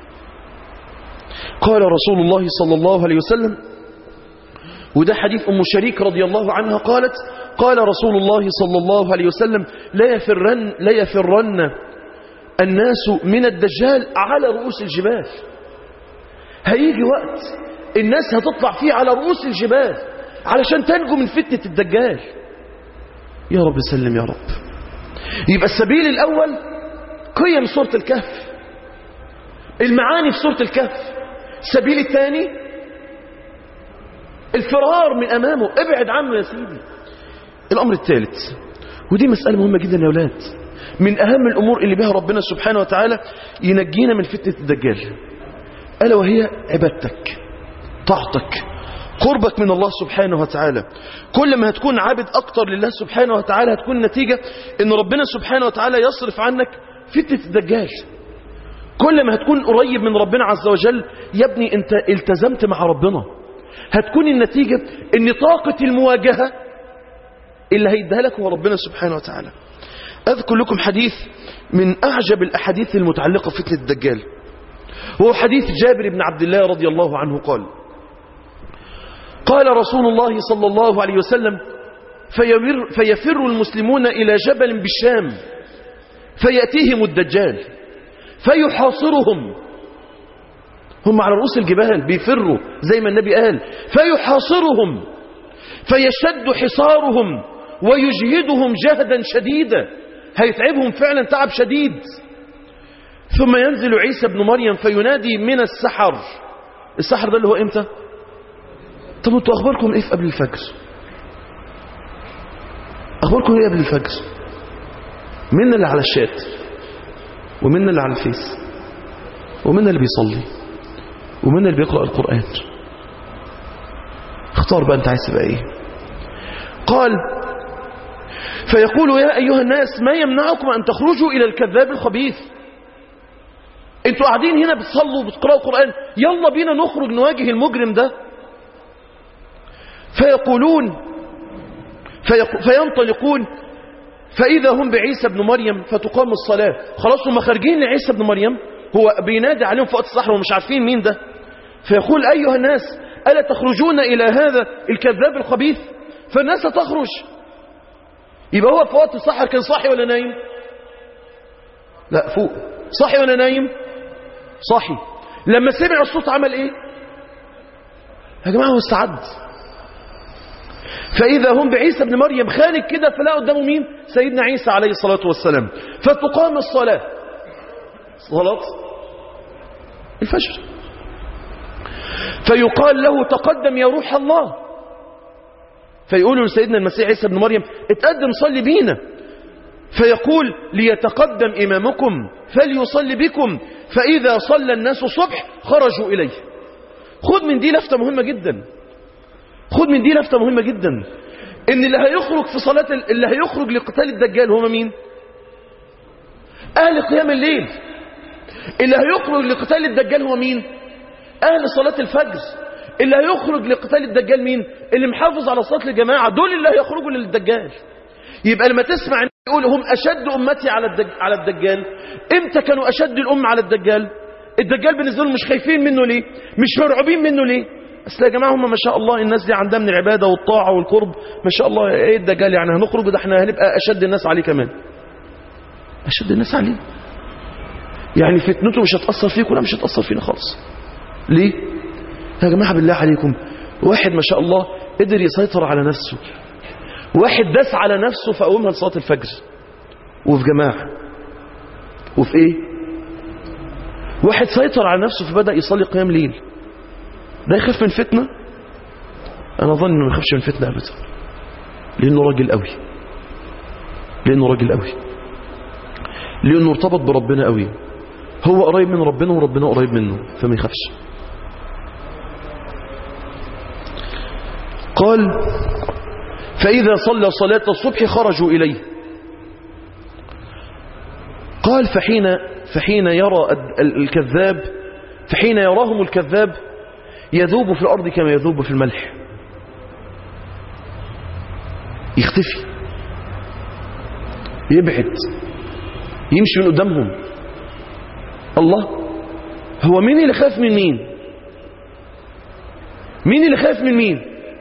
قال رسول الله صلى الله عليه وسلم، وده حديث أم شريك رضي الله عنها قالت: قال رسول الله صلى الله عليه وسلم: لا يفرن الناس من الدجال على رؤوس الجبال. هيجي وقت الناس هتطلع فيه على رؤوس الجبال علشان تنجو من فتنة الدجال. يا رب سلم يا رب. يبقى السبيل الأول قيم سورة الكهف، المعاني في سورة الكهف. السبيل الثاني الفرار من أمامه، ابعد عنه يا سيدي. الأمر الثالث، ودي مسألة مهمة جدا يا أولاد، من أهم الأمور اللي بها ربنا سبحانه وتعالى ينجينا من فتنة الدجال، ألا وهي عبادتك، طاعتك، قربك من الله سبحانه وتعالى. كل ما هتكون عابد أكتر لله سبحانه وتعالى هتكون نتيجة إن ربنا سبحانه وتعالى يصرف عنك فتنة الدجال. كل ما هتكون قريب من ربنا عز وجل يا ابني أنت التزمت مع ربنا، هتكون النتيجة إن طاقة المواجهة اللي هيديها لك هو ربنا سبحانه وتعالى. أذكر لكم حديث من أعجب الأحاديث المتعلقة بفتنة الدجال، وهو حديث جابر بن عبد الله رضي الله عنه قال: قال رسول الله صلى الله عليه وسلم: فيفر المسلمون إلى جبل بالشام فيأتيهم الدجال فيحاصرهم. هم على رؤوس الجبال بيفروا زي ما النبي قال، فيحاصرهم فيشد حصارهم ويجهدهم جهدا شديدا، هيتعبهم فعلا تعب شديد. ثم ينزل عيسى بن مريم فينادي من السحر. السحر ده اللي هو امتى؟ طب انتوا اخباركم ايه قبل الفجر؟ اخباركم ايه قبل الفجر؟ منا اللي على الشات، ومنا اللي على الفيس، ومنا اللي بيصلي، ومنا اللي بيقرأ القرآن. اختار بقى انت عايز تبقى ايه. قال: فيقول: يا ايها الناس ما يمنعكم ان تخرجوا الى الكذاب الخبيث. انتوا قاعدين هنا بتصلوا وبتقرأوا القرآن، يلا بينا نخرج نواجه المجرم ده. فيقولون فينطلقون فإذا هم بعيسى بن مريم فتقام الصلاة. خلاص هم خارجين لعيسى بن مريم، هو بينادي عليهم في وقت الصحراء ومش عارفين مين ده. فيقول: أيها الناس ألا تخرجون إلى هذا الكذاب الخبيث؟ فالناس تخرج. يبقى هو في وقت الصحراء كان صاحي ولا نايم؟ لا، فوق. صاحي ولا نايم؟ صاحي. لما سمع الصوت عمل ايه يا جماعة؟ هو استعد. فإذا هم بعيسى بن مريم خارج كده، فلا قدامه مين؟ سيدنا عيسى عليه الصلاة والسلام. فتقام الصلاة، صلاة الفجر، فيقال له: تقدم يا روح الله. فيقولوا لسيدنا المسيح عيسى بن مريم: اتقدم صلي بينا. فيقول: ليتقدم إمامكم فليصلي بكم، فإذا صلى الناس الصبح خرجوا إليه. خذ من دي لفتة مهمة جدا، خذ من دي لفتة مهمة جدا، إن اللي هيخرج في صلاة اللي هيخرج لقتال الدجال هم مين؟ أهل قيام الليل. اللي هيخرج لقتال الدجال هو مين؟ أهل صلاة الفجر. اللي هيخرج لقتال الدجال مين؟ اللي محافظ على صلاة الجماعة. دول اللي هيخرجوا للدجال. يبقى لما تسمع يقول هم أشد أمتي على الدجال، إمتى كانوا أشد الأمة على الدجال؟ الدجال بالنسبة لهم مش خايفين منه ليه؟ مش مرعوبين منه ليه؟ أصل يا جماعة هم ما شاء الله الناس دي عندها من العبادة والطاعة والقرب ما شاء الله. إيه الدجال يعني هنخرج ده احنا هنبقى أشد الناس عليه كمان. أشد الناس عليه يعني فتنته مش هتأثر فيك ولا مش هتأثر فينا خالص. ليه؟ يا جماعة بالله عليكم، واحد ما شاء الله قدر يسيطر على نفسه، واحد داس على نفسه فقومها لصلاة الفجر وفي جماعة وفي ايه واحد سيطر على نفسه فبدأ يصلي قيام ليل، ده يخاف من فتنة؟ أنا أظن أنه ما يخافش من فتنة أبدا، لأنه راجل قوي، لأنه راجل قوي، لأنه ارتبط بربنا قوي، هو قريب من ربنا وربنا قريب منه، فما يخافش. قال فإذا صلى صلاة الصبح خرجوا إليه. قال فحين يرى الكذاب، فحين يراهم الكذاب يذوب في الأرض كما يذوب في الملح، يختفي، يبعد، يمشي من قدامهم. الله، هو مين اللي خاف من مين؟ مين اللي خاف من مين؟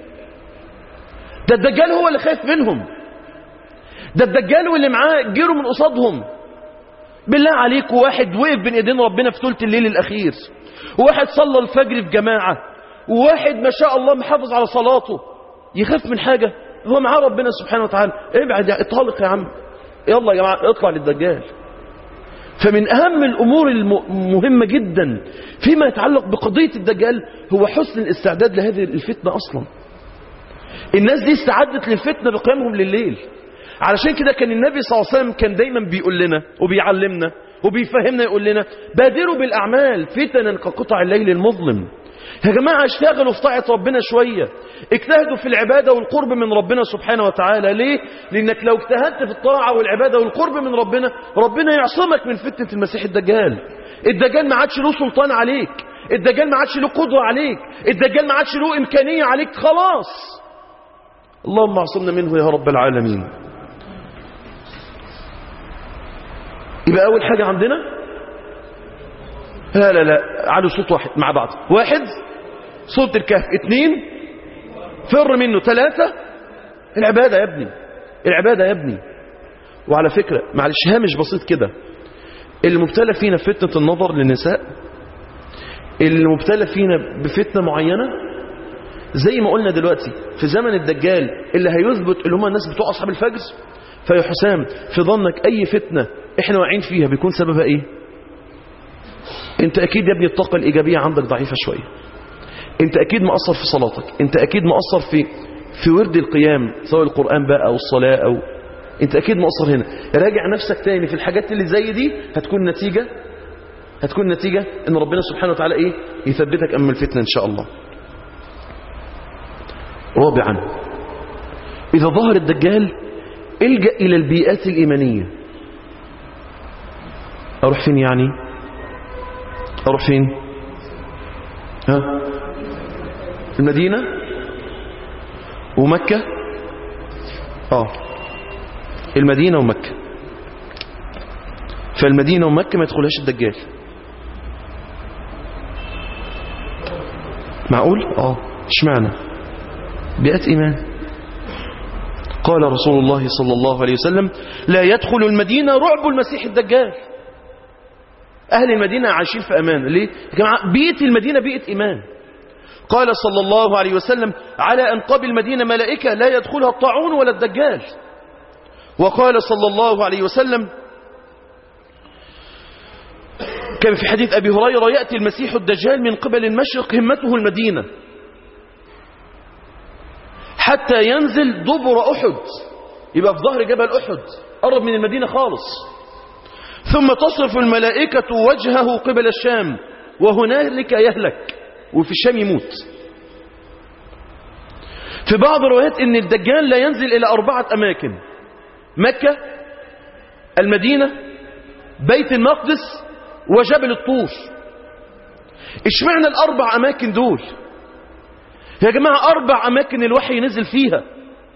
ده الدجال هو اللي خايف منهم، ده الدجال واللي معاه جيروا من قصادهم. بالله عليكم، واحد وقف بين ايدين ربنا في ثلث الليل الاخير، وواحد صلى الفجر في جماعه، وواحد ما شاء الله محافظ على صلاته، يخاف من حاجه؟ هو معاه ربنا سبحانه وتعالى. ابعد يا اطلق يا عم، يلا يا جماعه اطلع للدجال. فمن اهم الامور المهمه جدا فيما يتعلق بقضيه الدجال هو حسن الاستعداد لهذه الفتنه. اصلا الناس دي استعدت للفتنه بقيامهم لليل. علشان كده كان النبي صلى الله عليه وسلم كان دايما بيقول لنا وبيعلمنا وبيفهمنا، يقول لنا بادروا بالأعمال فتنا كقطع الليل المظلم. يا جماعة اشتغلوا في طاعة ربنا شوية، اجتهدوا في العبادة والقرب من ربنا سبحانه وتعالى. ليه؟ لأنك لو اجتهدت في الطاعة والعبادة والقرب من ربنا، ربنا يعصمك من فتنة المسيح الدجال. الدجال ما عادش له سلطان عليك، الدجال ما عادش له قدرة عليك، الدجال ما عادش له إمكانية عليك، خلاص. اللهم اعصمنا منه يا رب العالمين. يبقى أول حاجة عندنا، لا على صوت واحد مع بعض. واحد، صوت الكهف. اثنين، فر منه. ثلاثة، العبادة يا ابني، العبادة يا ابني. وعلى فكرة معلش هامش بسيط كده، المبتلى فينا بفتنة النظر للنساء، المبتلى فينا بفتنة معينة، زي ما قلنا دلوقتي في زمن الدجال اللي هيثبت اللي هم الناس بتوع أصحاب الفجر. فيا حسام، في ظنك أي فتنة احنا واقعين فيها بيكون سببها ايه؟ انت اكيد يا ابني الطاقة الإيجابية عندك ضعيفة شوية، انت اكيد مقصر في صلاتك، انت اكيد مقصر في ورد القيام سواء القرآن بقى او الصلاة، او انت اكيد مقصر هنا. راجع نفسك تاني في الحاجات اللي زي دي، هتكون نتيجة ان ربنا سبحانه وتعالى ايه؟ يثبتك امام الفتنة ان شاء الله. رابعا، اذا ظهر الدجال الجأ الى البيئات الإيمانية. اروح فين يعني؟ اروح فين؟ المدينة ومكة. المدينة ومكة. فالمدينة ومكة ما يدخلهاش الدجال. معقول؟ اشمعنى؟ بيئات إيمان. قال رسول الله صلى الله عليه وسلم لا يدخل المدينة رعب المسيح الدجال. أهل المدينة عايشين في أمان. ليه؟ يا جماعة بيئة المدينة بيئة إيمان. قال صلى الله عليه وسلم على أنقاب المدينة ملائكة لا يدخلها الطاعون ولا الدجال. وقال صلى الله عليه وسلم كان في حديث أبي هريرة يأتي المسيح الدجال من قبل المشرق همته المدينة حتى ينزل دبر أحد، يبقى في ظهر جبل أحد قرب من المدينة خالص. ثم تصرف الملائكة وجهه قبل الشام وهنالك يهلك، وفي الشام يموت. في بعض الروايات ان الدجال لا ينزل الى 4 اماكن: مكة، المدينة، بيت المقدس، وجبل الطور. اشمعنى ال4 اماكن دول يا جماعة؟ 4 اماكن الوحي نزل فيها،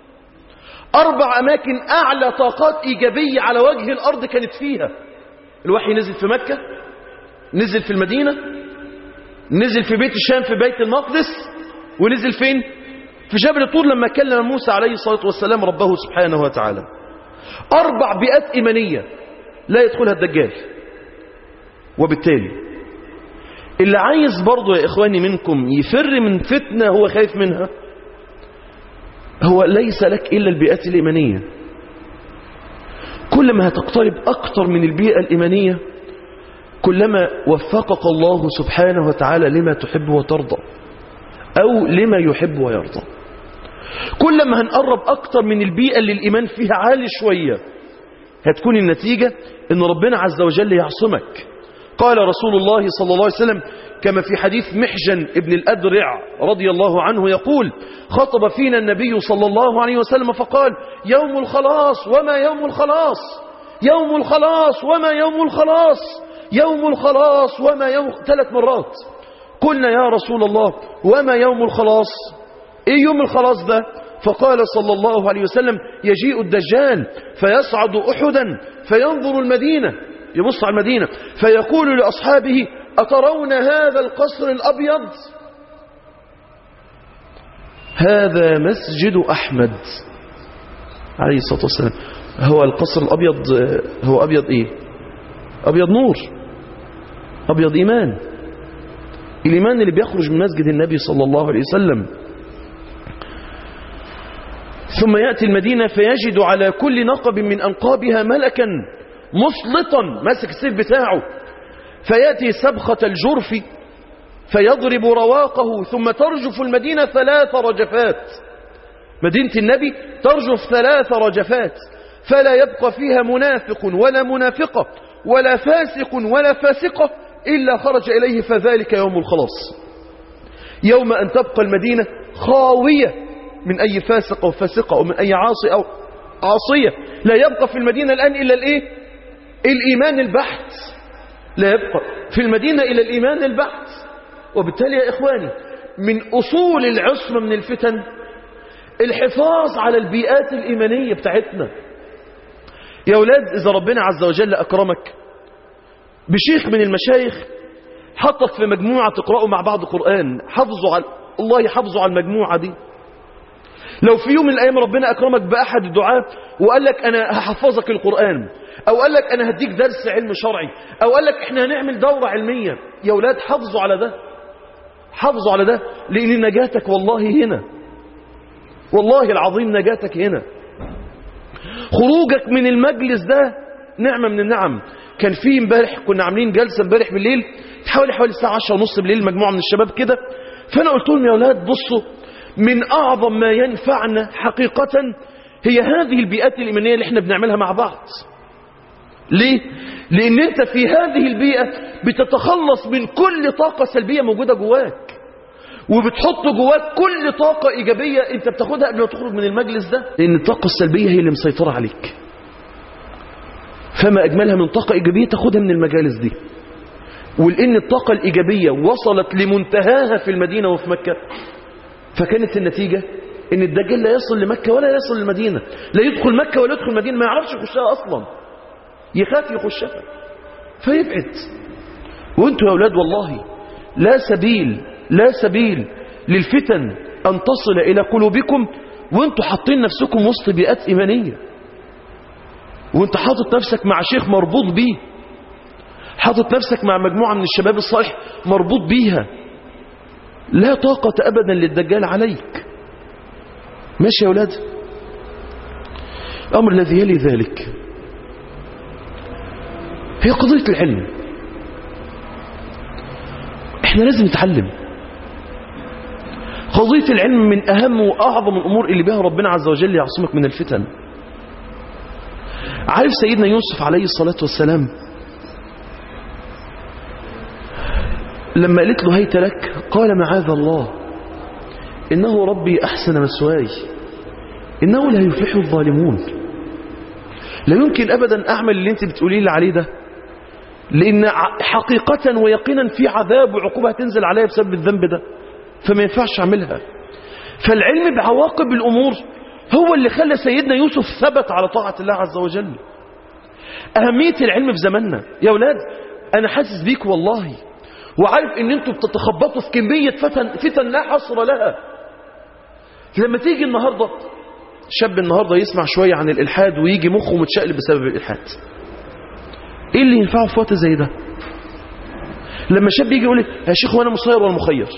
4 اماكن اعلى طاقات ايجابية على وجه الارض كانت فيها. الوحي نزل في مكة، نزل في المدينة، نزل في بيت الشام في بيت المقدس، ونزل فين؟ في جبل الطور لما كلم موسى عليه الصلاة والسلام ربه سبحانه وتعالى. 4 بيئات إيمانية لا يدخلها الدجال. وبالتالي اللي عايز برضو يا إخواني منكم يفر من فتنة هو خايف منها، هو ليس لك إلا البيئات الإيمانية. كل ما هتقترب أكتر من البيئة الإيمانية كلما وفقك الله سبحانه وتعالى لما تحب وترضى أو لما يحب ويرضى، كلما هنقرب أكتر من البيئة اللي الإيمان فيها عالي شوية، هتكون النتيجة إن ربنا عز وجل يعصمك. قال رسول الله صلى الله عليه وسلم كما في حديث محجن ابن الأدرع رضي الله عنه يقول: خطب فينا النبي صلى الله عليه وسلم فقال: يوم الخلاص وما يوم الخلاص، يوم الخلاص وما يوم الخلاص، يوم الخلاص وما يوم، 3 مرات. قلنا يا رسول الله وما يوم الخلاص؟ ايه يوم الخلاص ده؟ فقال صلى الله عليه وسلم: يجيء الدجال فيصعد أحدا فينظر المدينة، يبص على المدينة فيقول لأصحابه: أترون هذا القصر الأبيض؟ هذا مسجد أحمد عليه الصلاة والسلام. هو القصر الأبيض هو أبيض إيه؟ أبيض نور، أبيض إيمان، الإيمان اللي بيخرج من مسجد النبي صلى الله عليه وسلم. ثم يأتي المدينة فيجد على كل نقب من أنقابها ملكا مسلطا ماسك السيف بتاعه، فيأتي سبخة الجرف فيضرب رواقه، ثم ترجف المدينة 3 رجفات. مدينة النبي ترجف 3 رجفات، فلا يبقى فيها منافق ولا منافقة ولا فاسق ولا فاسقة إلا خرج إليه، فذلك يوم الخلاص. يوم أن تبقى المدينة خاوية من أي فاسق أو فاسقة أو من أي عاصي أو عاصية، لا يبقى في المدينة الآن إلا الإيه؟ الإيمان البحت، لا يبقى في المدينة إلا الإيمان البحت. وبالتالي يا إخواني من أصول العصمة من الفتن الحفاظ على البيئات الإيمانية بتاعتنا. يا أولاد، إذا ربنا عز وجل أكرمك بشيخ من المشايخ حطك في مجموعة تقرأوا مع بعض قرآن، حافظوا على الله، يحافظوا على المجموعة دي. لو في يوم من الأيام ربنا أكرمك بأحد الدعاة وقال لك أنا هحفظك القرآن، أو قال لك أنا هديك درس علم شرعي، أو قال لك إحنا هنعمل دورة علمية، يا أولاد حافظوا على ده، حافظوا على ده، لأن نجاتك والله هنا، والله العظيم نجاتك هنا. خروجك من المجلس ده نعمة من النعم. كان في امبارح كنا عاملين جلسة امبارح بالليل حوالي الساعة 10:30 بالليل، مجموعة من الشباب كده، فأنا قلت لهم يا أولاد بصوا، من أعظم ما ينفعنا حقيقة هي هذه البيئات الإيمانية اللي احنا بنعملها مع بعض. ليه؟ لأن انت في هذه البيئة بتتخلص من كل طاقة سلبية موجودة جواك، وبتحط جواك كل طاقة إيجابية انت بتاخدها قبل ما تخرج من المجلس ده، لأن الطاقة السلبية هي اللي مسيطرة عليك، فما أجملها من طاقة إيجابية تاخدها من المجالس دي. ولأن الطاقة الإيجابية وصلت لمنتهاها في المدينة وفي مكة، فكانت النتيجة ان الدجال لا يصل لمكة ولا يصل للمدينة، لا يدخل مكة ولا يدخل المدينة، ما يعرفش يخشها أصلا، يخاف يخشها فيبعد. وانتوا يا أولاد والله لا سبيل للفتن أن تصل إلى قلوبكم وانتوا حاطين نفسكم وسط بيئات إيمانية، وانت حاطط نفسك مع شيخ مربوط بيه، حاطط نفسك مع مجموعة من الشباب الصالح مربوط بيها، لا طاقة أبدا للدجال عليك. ماشي يا أولاد؟ الأمر الذي يلي ذلك هي قضية العلم. احنا لازم نتعلم. قضية العلم من أهم وأعظم الأمور اللي بها ربنا عز وجل يعصمك من الفتن. عارف سيدنا يوسف عليه الصلاة والسلام لما قالت له هيت لك قال معاذ الله إنه ربي أحسن مثواي إنه لا يفلح الظالمون. لا يمكن أبدا أعمل اللي انت بتقولي لي عليه ده، لأن حقيقة ويقينا في عذاب وعقوبة تنزل عليها بسبب الذنب ده، فما ينفعش أعملها. فالعلم بعواقب الأمور هو اللي خلى سيدنا يوسف ثبت على طاعة الله عز وجل. أهمية العلم في زماننا يا أولاد، أنا حاسس بيك والله، وعارف ان انتوا بتتخبطوا في كمية فتن لا حصر لها. لما تيجي النهاردة شاب النهاردة يسمع شوية عن الإلحاد ويجي مخه متشقلب بسبب الإلحاد، ايه اللي ينفعه في وقت زي ده؟ لما شاب يجي يقول يا شيخ وانا مسير ولا مخير،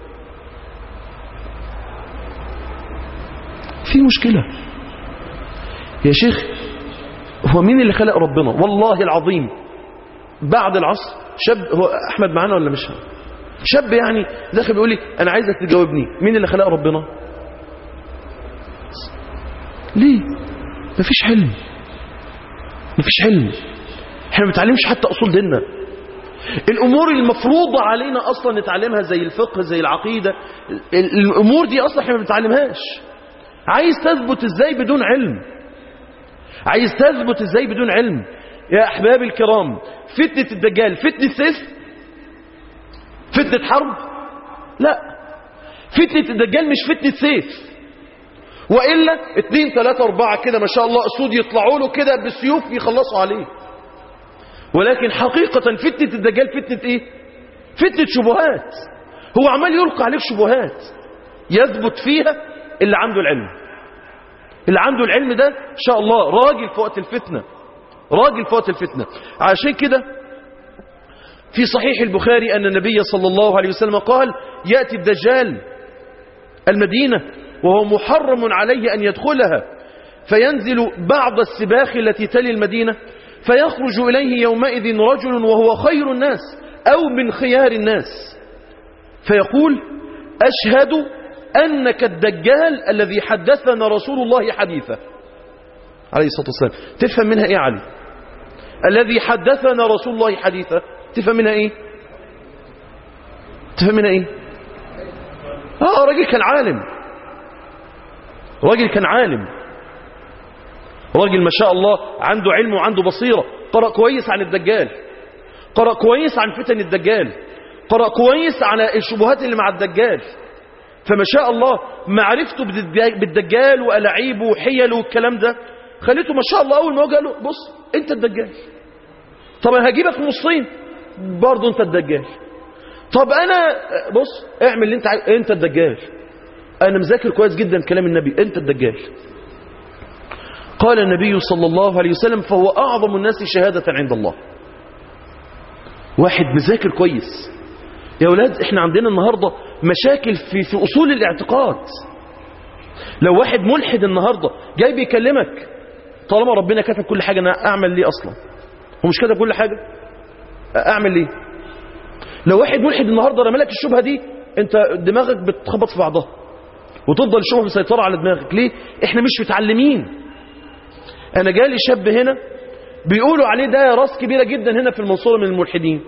في مشكلة يا شيخ. هو مين اللي خلق ربنا؟ والله العظيم بعد العصر شاب، هو أحمد معانا ولا مش؟ شاب يعني داخل بيقول لي أنا عايزك تجاوبني، مين اللي خلق ربنا؟ ليه؟ مفيش علم، مفيش علم. احنا ما بنتعلمش حتى أصول ديننا. الأمور المفروضة علينا أصلا نتعلمها زي الفقه زي العقيدة، الأمور دي أصلا احنا ما بنتعلمهاش. عايز تثبت ازاي بدون علم؟ عايز تثبت ازاي بدون علم؟ يا أحباب الكرام، فتنة الدجال فتنة سيف؟ فتنة حرب؟ لا، فتنة الدجال مش فتنة سيف، وإلا 2 3 4 كده ما شاء الله أسود يطلعوا له كده بالسيوف يخلصوا عليه. ولكن حقيقة فتنة الدجال فتنة ايه؟ فتنة شبهات. هو عمال يلقى عليك شبهات يثبت فيها اللي عنده العلم. اللي عنده العلم ده ان شاء الله راجل في وقت الفتنة، راجل في وقت الفتنة. عشان كده في صحيح البخاري أن النبي صلى الله عليه وسلم قال: يأتي الدجال المدينة وهو محرم عليه أن يدخلها، فينزل بعض السباخ التي تلي المدينة، فيخرج إليه يومئذ رجل وهو خير الناس أو من خيار الناس، فيقول: أشهد أنك الدجال الذي حدثنا رسول الله حديثا. عليه الصلاة والسلام. تفهم منها إيه علي؟ الذي حدثنا رسول الله حديثا، تفهم منها إيه؟ تفهم منها إيه؟ راجل كان عالم، راجل كان عالم، راجل ما شاء الله عنده علم وعنده بصيرة، قرأ كويس عن الدجال، قرأ كويس عن فتن الدجال، قرأ كويس على الشبهات اللي مع الدجال. فما شاء الله معرفته بالدجال وألاعيبه وحيله والكلام ده خليته ما شاء الله أول ما قال له: بص أنت الدجال. طب أنا هجيبك نصين برضه أنت الدجال. طب أنا بص اعمل اللي أنت عايزه، أنت الدجال. أنا مذاكر كويس جدا كلام النبي، أنت الدجال. قال النبي صلى الله عليه وسلم: فهو أعظم الناس شهادة عند الله. واحد مذاكر كويس. يا أولاد احنا عندنا النهاردة مشاكل في أصول الاعتقاد. لو واحد ملحد النهاردة جاي بيكلمك، طالما ربنا كتب كل حاجة، أنا أعمل ليه أصلا؟ هو مش كتب كل حاجة؟ أعمل ليه؟ لو واحد ملحد النهاردة رمالك الشبهة دي، انت دماغك بتخبط في بعضها وتفضل الشبهة مسيطرة على دماغك. ليه؟ احنا مش متعلمين. انا جالي شاب هنا بيقولوا عليه ده راس كبيرة جدا هنا في المنصورة من الملحدين،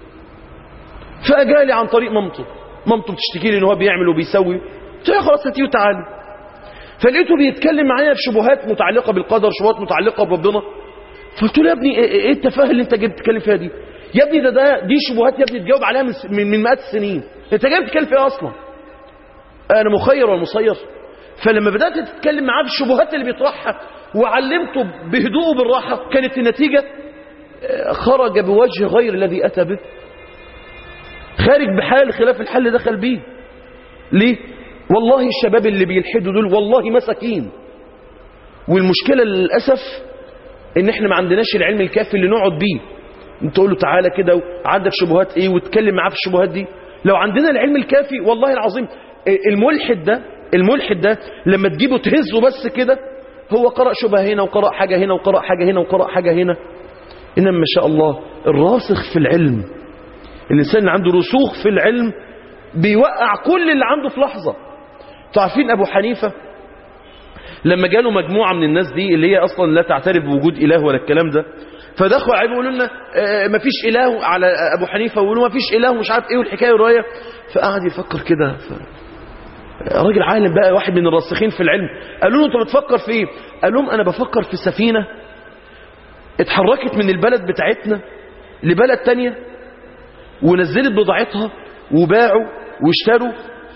فأجالي عن طريق مامته بتشتكي لي ان هو بيعمل وبيسوي، قلت له خلاص هاتيه وتعالى. فلقيته بيتكلم معايا في شبهات متعلقة بالقدر، شبهات متعلقة بربنا. فقلت له: يا ابني ايه التفاهه اللي انت جاي بتتكلم فيها دي؟ يا ابني دي شبهات يا ابني تجاوب عليها من مئات السنين، انت جاي بتتكلم فيها اصلا؟ انا مخير ولا مسير؟ فلما بدات تتكلم معاه في الشبهات اللي بيطرحها وعلمته بهدوء وبالراحه، كانت النتيجه خرج بوجه غير الذي اتى به، خارج بحال خلاف الحل اللي دخل بيه. ليه؟ والله الشباب اللي بيلحدوا دول والله مساكين، والمشكله للاسف ان احنا ما عندناش العلم الكافي اللي نقعد بيه. انت تقول له تعالى كده وعندك شبهات ايه وتكلم معاه في الشبهات دي. لو عندنا العلم الكافي والله العظيم الملحد ده لما تجيبه تهزه بس كده، هو قرأ شبهه هنا وقرأ حاجة هنا وقرأ حاجة هنا وقرأ حاجة هنا. إنما ما شاء الله الراسخ في العلم، الإنسان اللي عنده رسوخ في العلم بيوقع كل اللي عنده في لحظة. تعرفين أبو حنيفة لما جاله مجموعة من الناس دي اللي هي أصلا لا تعترف بوجود إله ولا الكلام ده، فدخلوا عليه يقولوا لنا مفيش إله على أبو حنيفة، ويقولوا مفيش إله ومش عارف إيه والحكاية والرواية. فقعد يفكر كده، راجل عالم بقى، واحد من الراسخين في العلم. قالوا له: أنت بتفكر في إيه؟ قال لهم: أنا بفكر في سفينة اتحركت من البلد بتاعتنا لبلد تانية، ونزلت بضاعتها وباعوا واشتروا،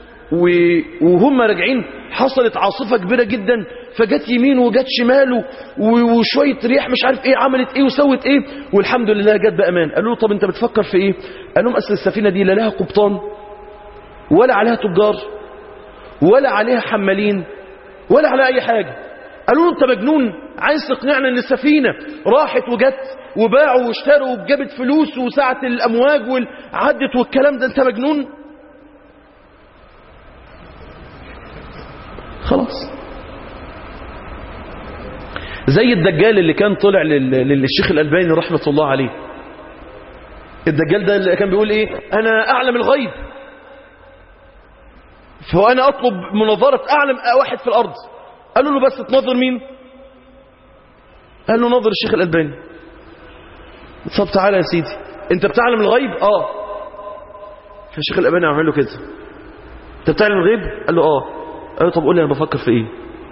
وهم راجعين حصلت عاصفة كبيرة جدا، فجت يمين وجت شمال وشوية ريح مش عارف ايه عملت ايه وسوت ايه، والحمد لله جت بأمان. قالوا له: طب انت بتفكر في ايه؟ قال لهم: اصل السفينة دي لا لها قبطان ولا عليها تجار ولا عليها حمالين ولا على اي حاجة. قالوا له: انت مجنون، عايز تقنعنا ان السفينة راحت وجت وباعوا واشتروا وجابت فلوس وسعت الامواج وعدت والكلام ده، انت مجنون؟ خلاص. زي الدجال اللي كان طلع للشيخ الألباني رحمة الله عليه، الدجال ده اللي كان بيقول ايه؟ انا اعلم الغيب، فانا اطلب مناظرة اعلم واحد في الارض. قالوا له بس تناظر مين؟ قال له ناظر الشيخ الألباني. طب تعالى يا سيدي، انت بتعلم الغيب؟ اه. فالشيخ الألباني عمل له كده، انت بتعلم الغيب؟ قال له اه. قال له طب قول لي انا بفكر في ايه؟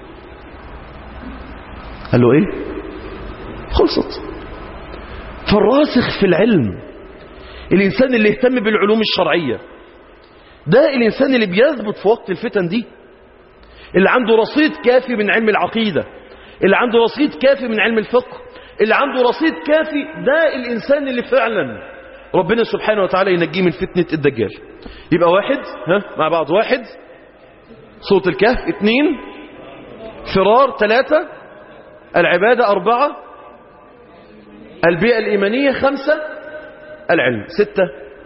قال له ايه؟ خلصت. فالراسخ في العلم، الانسان اللي يهتم بالعلوم الشرعية، ده الانسان اللي بيثبت في وقت الفتن دي، اللي عنده رصيد كافي من علم العقيدة، اللي عنده رصيد كافي من علم الفقه، اللي عنده رصيد كافي، ده الإنسان اللي فعلا ربنا سبحانه وتعالى ينجيه من فتنة الدجال. يبقى واحد، مع بعض، واحد صوت الكهف، اثنين فرار، ثلاثة العبادة، أربعة البيئة الإيمانية، خمسة العلم، ستة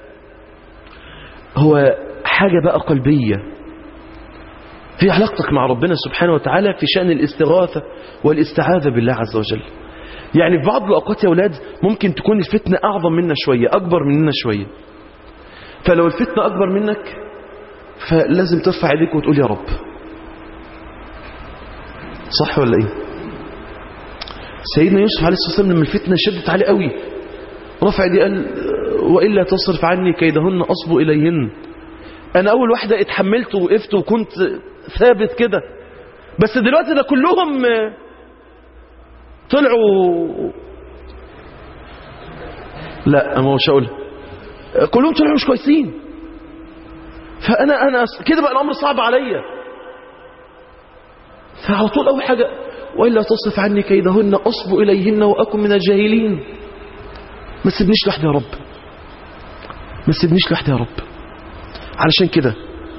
هو حاجة بقى قلبية في علاقتك مع ربنا سبحانه وتعالى في شأن الاستغاثة والاستعاذة بالله عز وجل. يعني في بعض الأوقات يا أولاد ممكن تكون الفتنة أعظم منا شوية، أكبر مننا شوية، فلو الفتنة أكبر منك فلازم ترفع يديك وتقول يا رب. صح ولا إيه؟ سيدنا يوسف عليه الصلاة والسلام لما الفتنة شدت عليه قوي رفع يديه قال وإلا تصرف عني كيدهن أصب إليهن. أنا أول واحدة اتحملت ووقفت وكنت ثابت كده، بس دلوقتي ده كلهم طلعوا، لا ما هوش أقول، كلهم طلعوا مش كويسين، فأنا كده بقى الأمر صعب عليا. فعلى طول أول حاجة وإلا تصرف عني كيدهن أصب إليهن وأكن من الجاهلين. ما تسيبنيش لوحدي يا رب، ما تسيبنيش لوحدي يا رب. علشان كده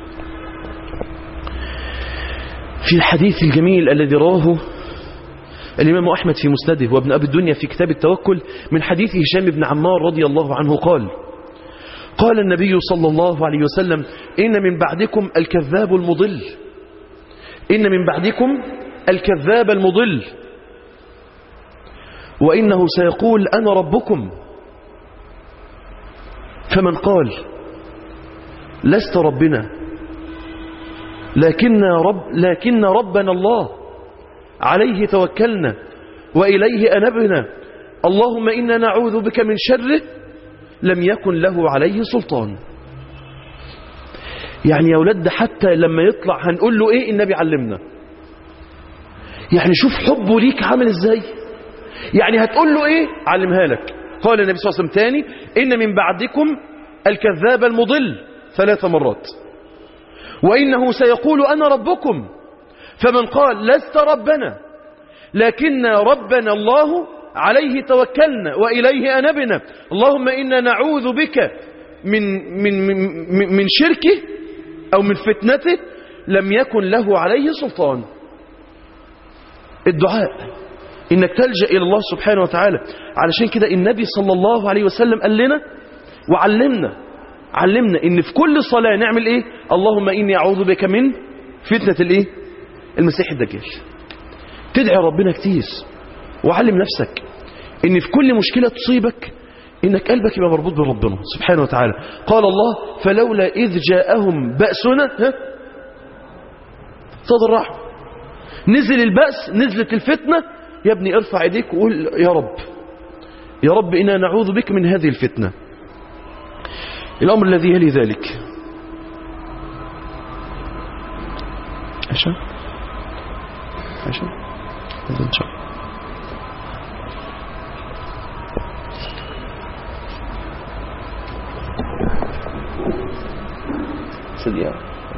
في الحديث الجميل الذي رواه الإمام أحمد في مسنده وابن أبي الدنيا في كتاب التوكل من حديث هشام بن عمار رضي الله عنه قال النبي صلى الله عليه وسلم إن من بعدكم الكذاب المضل، إن من بعدكم الكذاب المضل، وإنه سيقول أنا ربكم، فمن قال لست ربنا لكن ربنا الله عليه توكلنا وإليه أنبنا اللهم إنا نعوذ بك من شره لم يكن له عليه سلطان. يعني يا أولاد حتى لما يطلع هنقول له إيه؟ النبي علمنا. يعني شوف حبه ليك عامل إزاي، يعني هتقول له إيه؟ علمها لك. قال النبي صلى الله عليه وسلم تاني إن من بعدكم الكذاب المضل 3 مرات، وإنه سيقول أنا ربكم، فمن قال لست ربنا لكن ربنا الله عليه توكلنا وإليه أنبنا اللهم إنا نعوذ بك من شركه أو من فتنته لم يكن له عليه سلطان. الدعاء إنك تلجأ إلى الله سبحانه وتعالى. علشان كده النبي صلى الله عليه وسلم قال لنا علمنا إن في كل صلاة نعمل إيه؟ اللهم إني أعوذ بك من فتنة الإيه؟ المسيح الدجال. تدعي ربنا كتير وعلم نفسك إن في كل مشكلة تصيبك إنك قلبك يبقى مربوط بربنا سبحانه وتعالى. قال الله فلولا إذ جاءهم بأسنا تضرعوا. نزل البأس، نزلت الفتنة، يا ابني ارفع ايديك وقول يا رب إنا نعوذ بك من هذه الفتنة. الأمر الذي يلي ذلك عشان إن شاء الله سديا.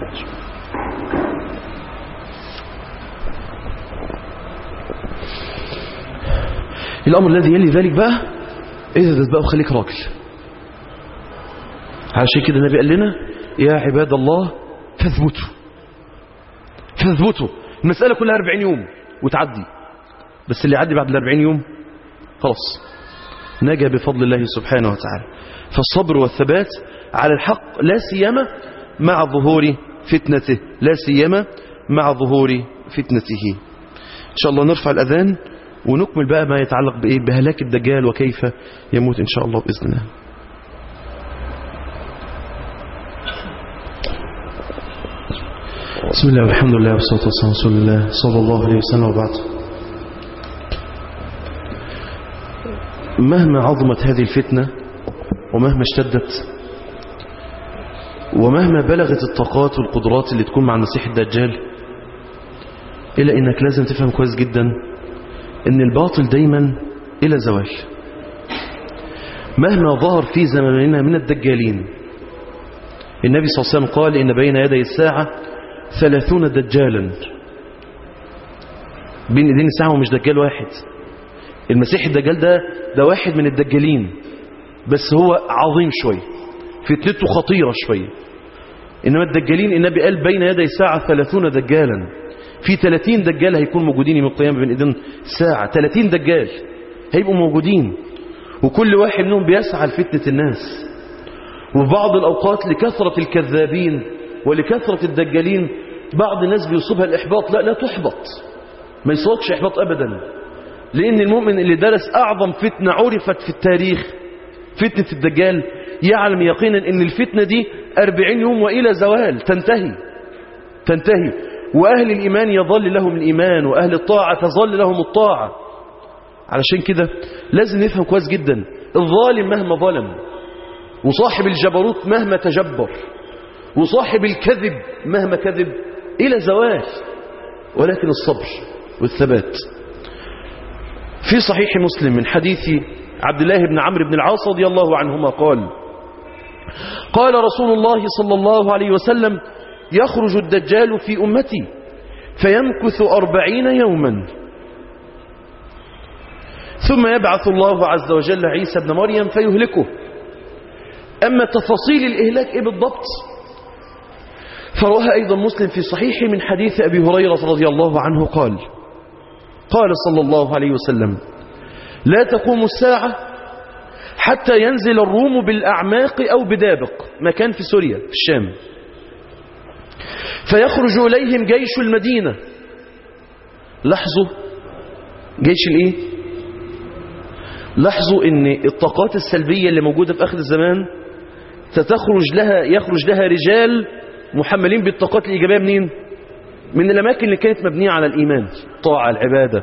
الأمر الذي يلي ذلك بقى اذهب بقى وخليك راجل. عشان كده النبي قال لنا يا عباد الله فاثبتوا. المسألة كلها 40 يوم وتعدي، بس اللي يعدي بعد 40 يوم خلاص نجا بفضل الله سبحانه وتعالى. فالصبر والثبات على الحق لا سيما مع ظهور فتنته، إن شاء الله نرفع الأذان ونكمل بقى ما يتعلق بهلاك الدجال وكيف يموت إن شاء الله بإذن الله. بسم الله والحمد لله والصلاة والسلام على رسول الله صلى الله عليه وسلم. وبعد، مهما عظمت هذه الفتنة ومهما اشتدت ومهما بلغت الطاقات والقدرات اللي تكون مع المسيح الدجال، إلا إنك لازم تفهم كويس جدا إن الباطل دايما إلى زوال. مهما ظهر في زماننا من الدجالين، النبي صلى الله عليه وسلم قال إن بين يدي الساعة 30 دجالا. بين ايدين الساعة ومش دجال واحد. المسيح الدجال ده واحد من الدجالين، بس هو عظيم شوية، فتنته خطيرة شوية. إنما الدجالين النبي قال بين يدي الساعة 30 دجالا، في 30 دجال هيكون موجودين يوم القيامة بين ايدين الساعة. 30 دجال هيبقوا موجودين، وكل واحد منهم بيسعى لفتنة الناس. وفي بعض الأوقات لكثرة الكذابين ولكثرة الدجالين بعض الناس بيصيبها الإحباط. لا تحبط، ما يصيبكش إحباط أبدا، لأن المؤمن اللي درس أعظم فتنة عرفت في التاريخ، فتنة الدجال، يعلم يقينا أن الفتنة دي 40 يوم وإلى زوال تنتهي. وأهل الإيمان يظل لهم الإيمان، وأهل الطاعة تظل لهم الطاعة. علشان كده لازم نفهم كويس جدا، الظالم مهما ظلم، وصاحب الجبروت مهما تجبر، وصاحب الكذب مهما كذب، إلى زوال، ولكن الصبر والثبات. في صحيح مسلم من حديث عبد الله بن عمرو بن العاص رضي الله عنهما قال رسول الله صلى الله عليه وسلم: يخرج الدجال في أمتي فيمكث 40 يوما ثم يبعث الله عز وجل عيسى بن مريم فيهلكه. أما تفاصيل الإهلاك إيه بالضبط فرواها أيضا مسلم في صحيحه من حديث أبي هريرة رضي الله عنه قال صلى الله عليه وسلم: لا تقوم الساعة حتى ينزل الروم بالأعماق أو بدابق، مكان في سوريا في الشام، فيخرج إليهم جيش المدينة. لاحظوا جيش الإيه؟ لاحظوا إن الطاقات السلبية اللي موجودة في آخر الزمان يخرج لها رجال محملين بالطاقات الإيجابية. منين؟ من الأماكن اللي كانت مبنية على الإيمان، الطاعة، العبادة.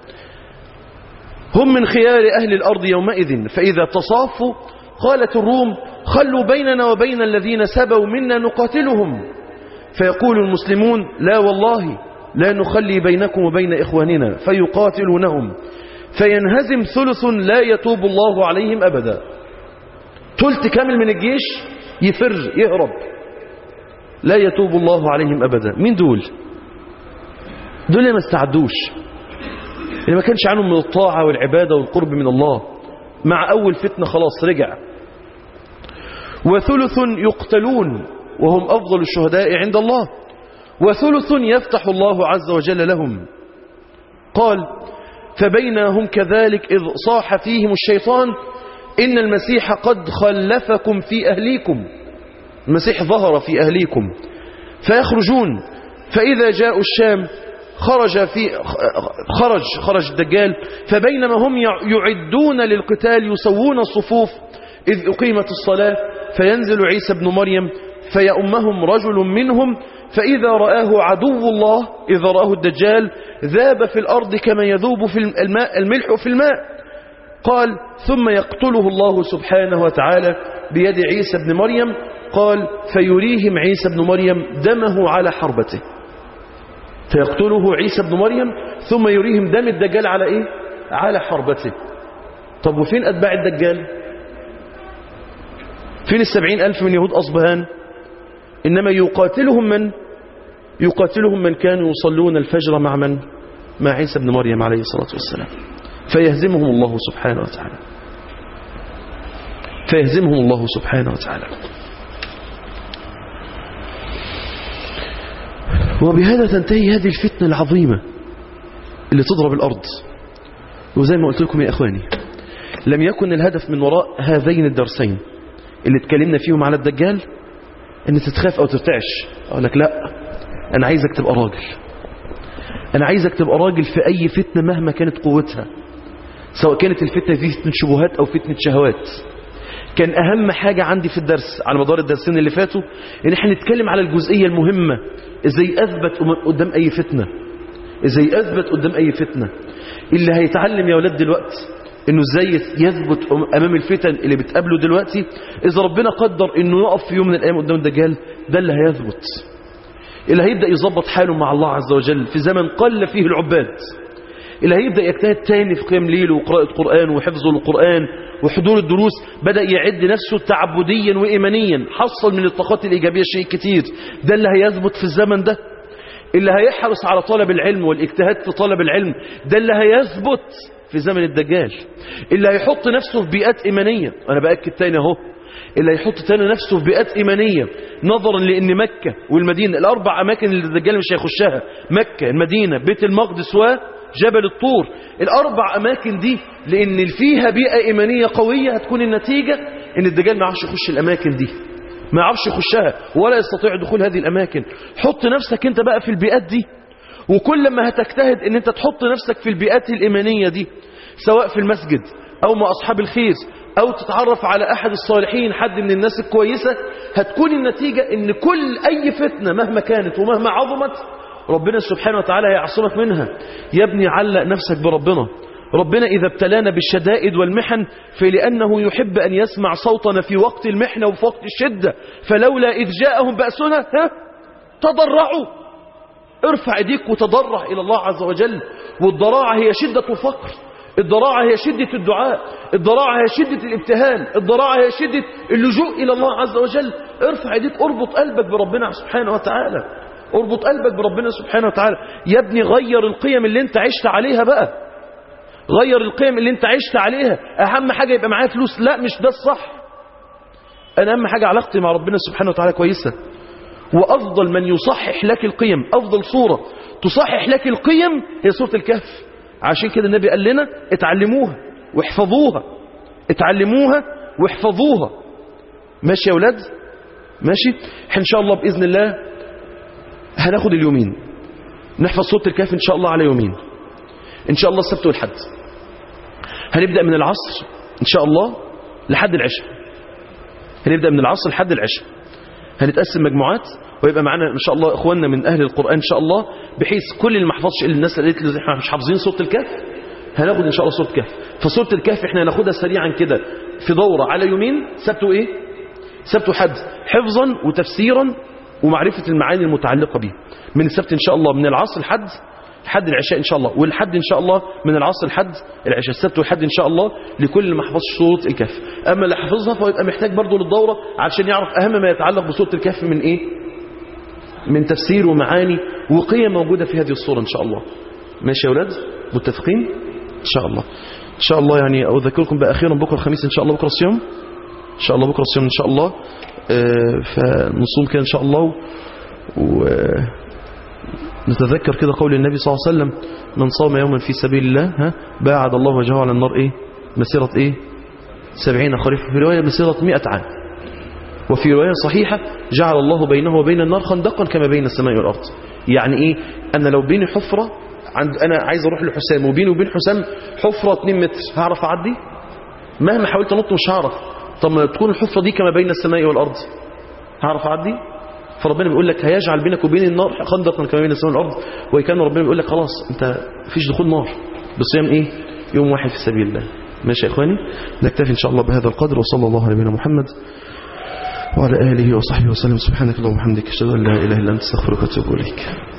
هم من خيار أهل الأرض يومئذ، فإذا تصافوا قالت الروم: خلوا بيننا وبين الذين سبوا منا نقاتلهم. فيقول المسلمون: لا والله لا نخلي بينكم وبين إخواننا، فيقاتلونهم فينهزم ثلث لا يتوب الله عليهم أبدا. ثلث كامل من الجيش يفر يهرب، لا يتوب الله عليهم أبدا. مين دول؟ دول اللي ما استعدوش، اللي ما كانش عنهم من الطاعة والعبادة والقرب من الله، مع أول فتنة خلاص رجع. وثلث يقتلون وهم أفضل الشهداء عند الله، وثلث يفتح الله عز وجل لهم. قال: فبينهم كذلك إذ صاح فيهم الشيطان: إن المسيح قد خلفكم في أهليكم. المسيح ظهر في أهليكم. فيخرجون، فإذا جاءوا الشام خرج الدجال، فبينما هم يعدون للقتال يسوون الصفوف إذ أقيمت الصلاة، فينزل عيسى بن مريم فيأمهم رجل منهم، فإذا رآه عدو الله، إذا رآه الدجال ذاب في الأرض كما يذوب في الملح في الماء. قال: ثم يقتله الله سبحانه وتعالى بيد عيسى بن مريم. قال: فيريهم عيسى بن مريم دمه على حربته. فيقتله عيسى بن مريم ثم يريهم دم الدجال على إيه؟ على حربته. طب وفين أتباع الدجال؟ فين 70,000 من يهود أصبهان؟ إنما يقاتلهم من كانوا يصلون الفجر مع من؟ مع عيسى بن مريم عليه الصلاة والسلام. فيهزمهم الله سبحانه وتعالى. وبهذا تنتهي هذه الفتنة العظيمة اللي تضرب الأرض. وزي ما قلت لكم يا إخواني، لم يكن الهدف من وراء هذين الدرسين اللي اتكلمنا فيهم على الدجال ان تتخاف او ترتعش. اقول لك لا، انا عايزك تبقى راجل. انا عايزك تبقى راجل في اي فتنة مهما كانت قوتها، سواء كانت الفتنة دي فتنة شبهات او فتنة شهوات. كان أهم حاجة عندي في الدرس على مدار الدرسين اللي فاتوا إن احنا نتكلم على الجزئية المهمة، إزاي أثبت قدام أي فتنة، إزاي أثبت قدام أي فتنة. اللي هيتعلم يا ولاد دلوقتي إنه إزاي يثبت أمام الفتن اللي بتقابله دلوقتي، إذا ربنا قدر إنه يقف في يوم من الأيام قدام الدجال، ده اللي هيثبت، اللي هيبدأ يظبط حاله مع الله عز وجل في زمن قل فيه العباد، اللي هيبدأ يجتهد تاني في قيام ليل وقراءة قرآن وحفظ القرآن وحضور الدروس، بدأ يعد نفسه تعبديا وإيمانيا، حصل من الطاقات الإيجابية شيء كتير. ده اللي هيثبت في الزمن ده. اللي هيحرص على طلب العلم والاجتهاد في طلب العلم، ده اللي هيثبت في زمن الدجال. اللي هيحط نفسه في بيئات إيمانية، أنا بأكد تاني أهو، اللي هيحط تاني نفسه في بيئات إيمانية، نظرا لأن مكة والمدينة الأربع أماكن اللي الدجال مش هيخشها، مكة، المدينة، بيت المقدس وجبل الطور، الأربع أماكن دي لأن فيها بيئة إيمانية قوية، هتكون النتيجة إن الدجال ما يعرفش يخش الأماكن دي، ما يعرفش يخشها ولا يستطيع دخول هذه الأماكن. حط نفسك أنت بقى في البيئات دي، وكل ما هتجتهد أن أنت تحط نفسك في البيئات الإيمانية دي، سواء في المسجد أو مع أصحاب الخير أو تتعرف على أحد الصالحين، حد من الناس الكويسة، هتكون النتيجة أن كل أي فتنة مهما كانت ومهما عظمت ربنا سبحانه وتعالى يعصمك منها. يا ابني علق نفسك بربنا. ربنا إذا ابتلانا بالشدائد والمحن فلأنه يحب أن يسمع صوتنا في وقت المحنة وفي وقت الشدة، فلولا إذ جاءهم بأسنا تضرعوا. ارفع ايديك وتضرع إلى الله عز وجل. والضراعة هي شدة الفقر، الضراعة هي شدة الدعاء، الضراعة هي شدة الابتهال، الضراعة هي شدة اللجوء إلى الله عز وجل. ارفع ايديك، اربط قلبك بربنا سبحانه وتعالى، اربط قلبك بربنا سبحانه وتعالى. يا ابني غير القيم اللي انت عشت عليها بقى، غير القيم اللي انت عشت عليها. اهم حاجة يبقى معايا فلوس، لا مش ده الصح. انا اهم حاجة علاقتي مع ربنا سبحانه وتعالى كويسة. وافضل من يصحح لك القيم، افضل صورة تصحح لك القيم هي سورة الكهف. عشان كده النبي قال لنا اتعلموها واحفظوها، اتعلموها واحفظوها. ماشي يا ولاد؟ ماشي. احنا ان شاء الله باذن الله هناخد اليومين نحفظ سورة الكهف ان شاء الله على يومين، ان شاء الله السبت والحد. هنبدأ من العصر ان شاء الله لحد العشاء، هنبدأ من العصر لحد العشاء. هنتقسم مجموعات ويبقى معنا ان شاء الله اخواننا من اهل القرآن ان شاء الله، بحيث كل اللي ما حفظش، اللي الناس قالت لي احنا مش حافظين سورة الكهف، هناخد ان شاء الله سورة الكهف. فسورة الكهف احنا هناخدها سريعا كده في دورة على يومين، سبت وايه؟ سبت وحد، حفظا وتفسيرا ومعرفة المعاني المتعلقة به. من السبت ان شاء الله من العصر لحد العشاء ان شاء الله، والحد ان شاء الله من العصر لحد العشاء، السبت والحد ان شاء الله لكل اللي ما حفظش سورة الكهف. اما اللي حفظها فيبقى محتاج برضه للدورة عشان يعرف اهم ما يتعلق بسورة الكهف من ايه؟ من تفسير ومعاني وقيم موجودة في هذه الصورة ان شاء الله. ماشي يا اولاد؟ متفقين؟ ان شاء الله. ان شاء الله يعني اذكركم بقى اخيرا بكره الخميس ان شاء الله، بكره الصيام ان شاء الله، بكره الصيام ان شاء الله. فنصوم كده ان شاء الله، ونتذكر كده قول النبي صلى الله عليه وسلم: من صام يوما في سبيل الله باعد الله وجهه على النار ايه؟ مسيرة ايه؟ 70 خريف. في رواية مسيرة 100 عام. وفي رواية صحيحة: جعل الله بينه وبين النار خندقا كما بين السماء والأرض. يعني ايه؟ أنا لو بيني حفرة أنا عايز أروح لحسام، وبيني وبين حسام حفرة 2 متر، هعرف أعدي؟ مهما حاولت أنط مش هعرف. طب ما تكون الحفرة دي كما بين السماء والأرض، هعرف أعدي؟ فربنا بيقول لك هيجعل بينك وبين النار خندقا كما بين السماء والأرض. وكان ربنا بيقول لك خلاص أنت مفيش دخول نار بصيام ايه؟ يوم واحد في سبيل الله. ماشي يا إخواني؟ نكتفي إن شاء الله بهذا القدر، وصلى الله على نبينا محمد وعلى آله وصحبه وسلم. سبحانك اللهم وبحمدك، أشهد أن لا إله إلا أنت، أستغفرك وأتوب إليك.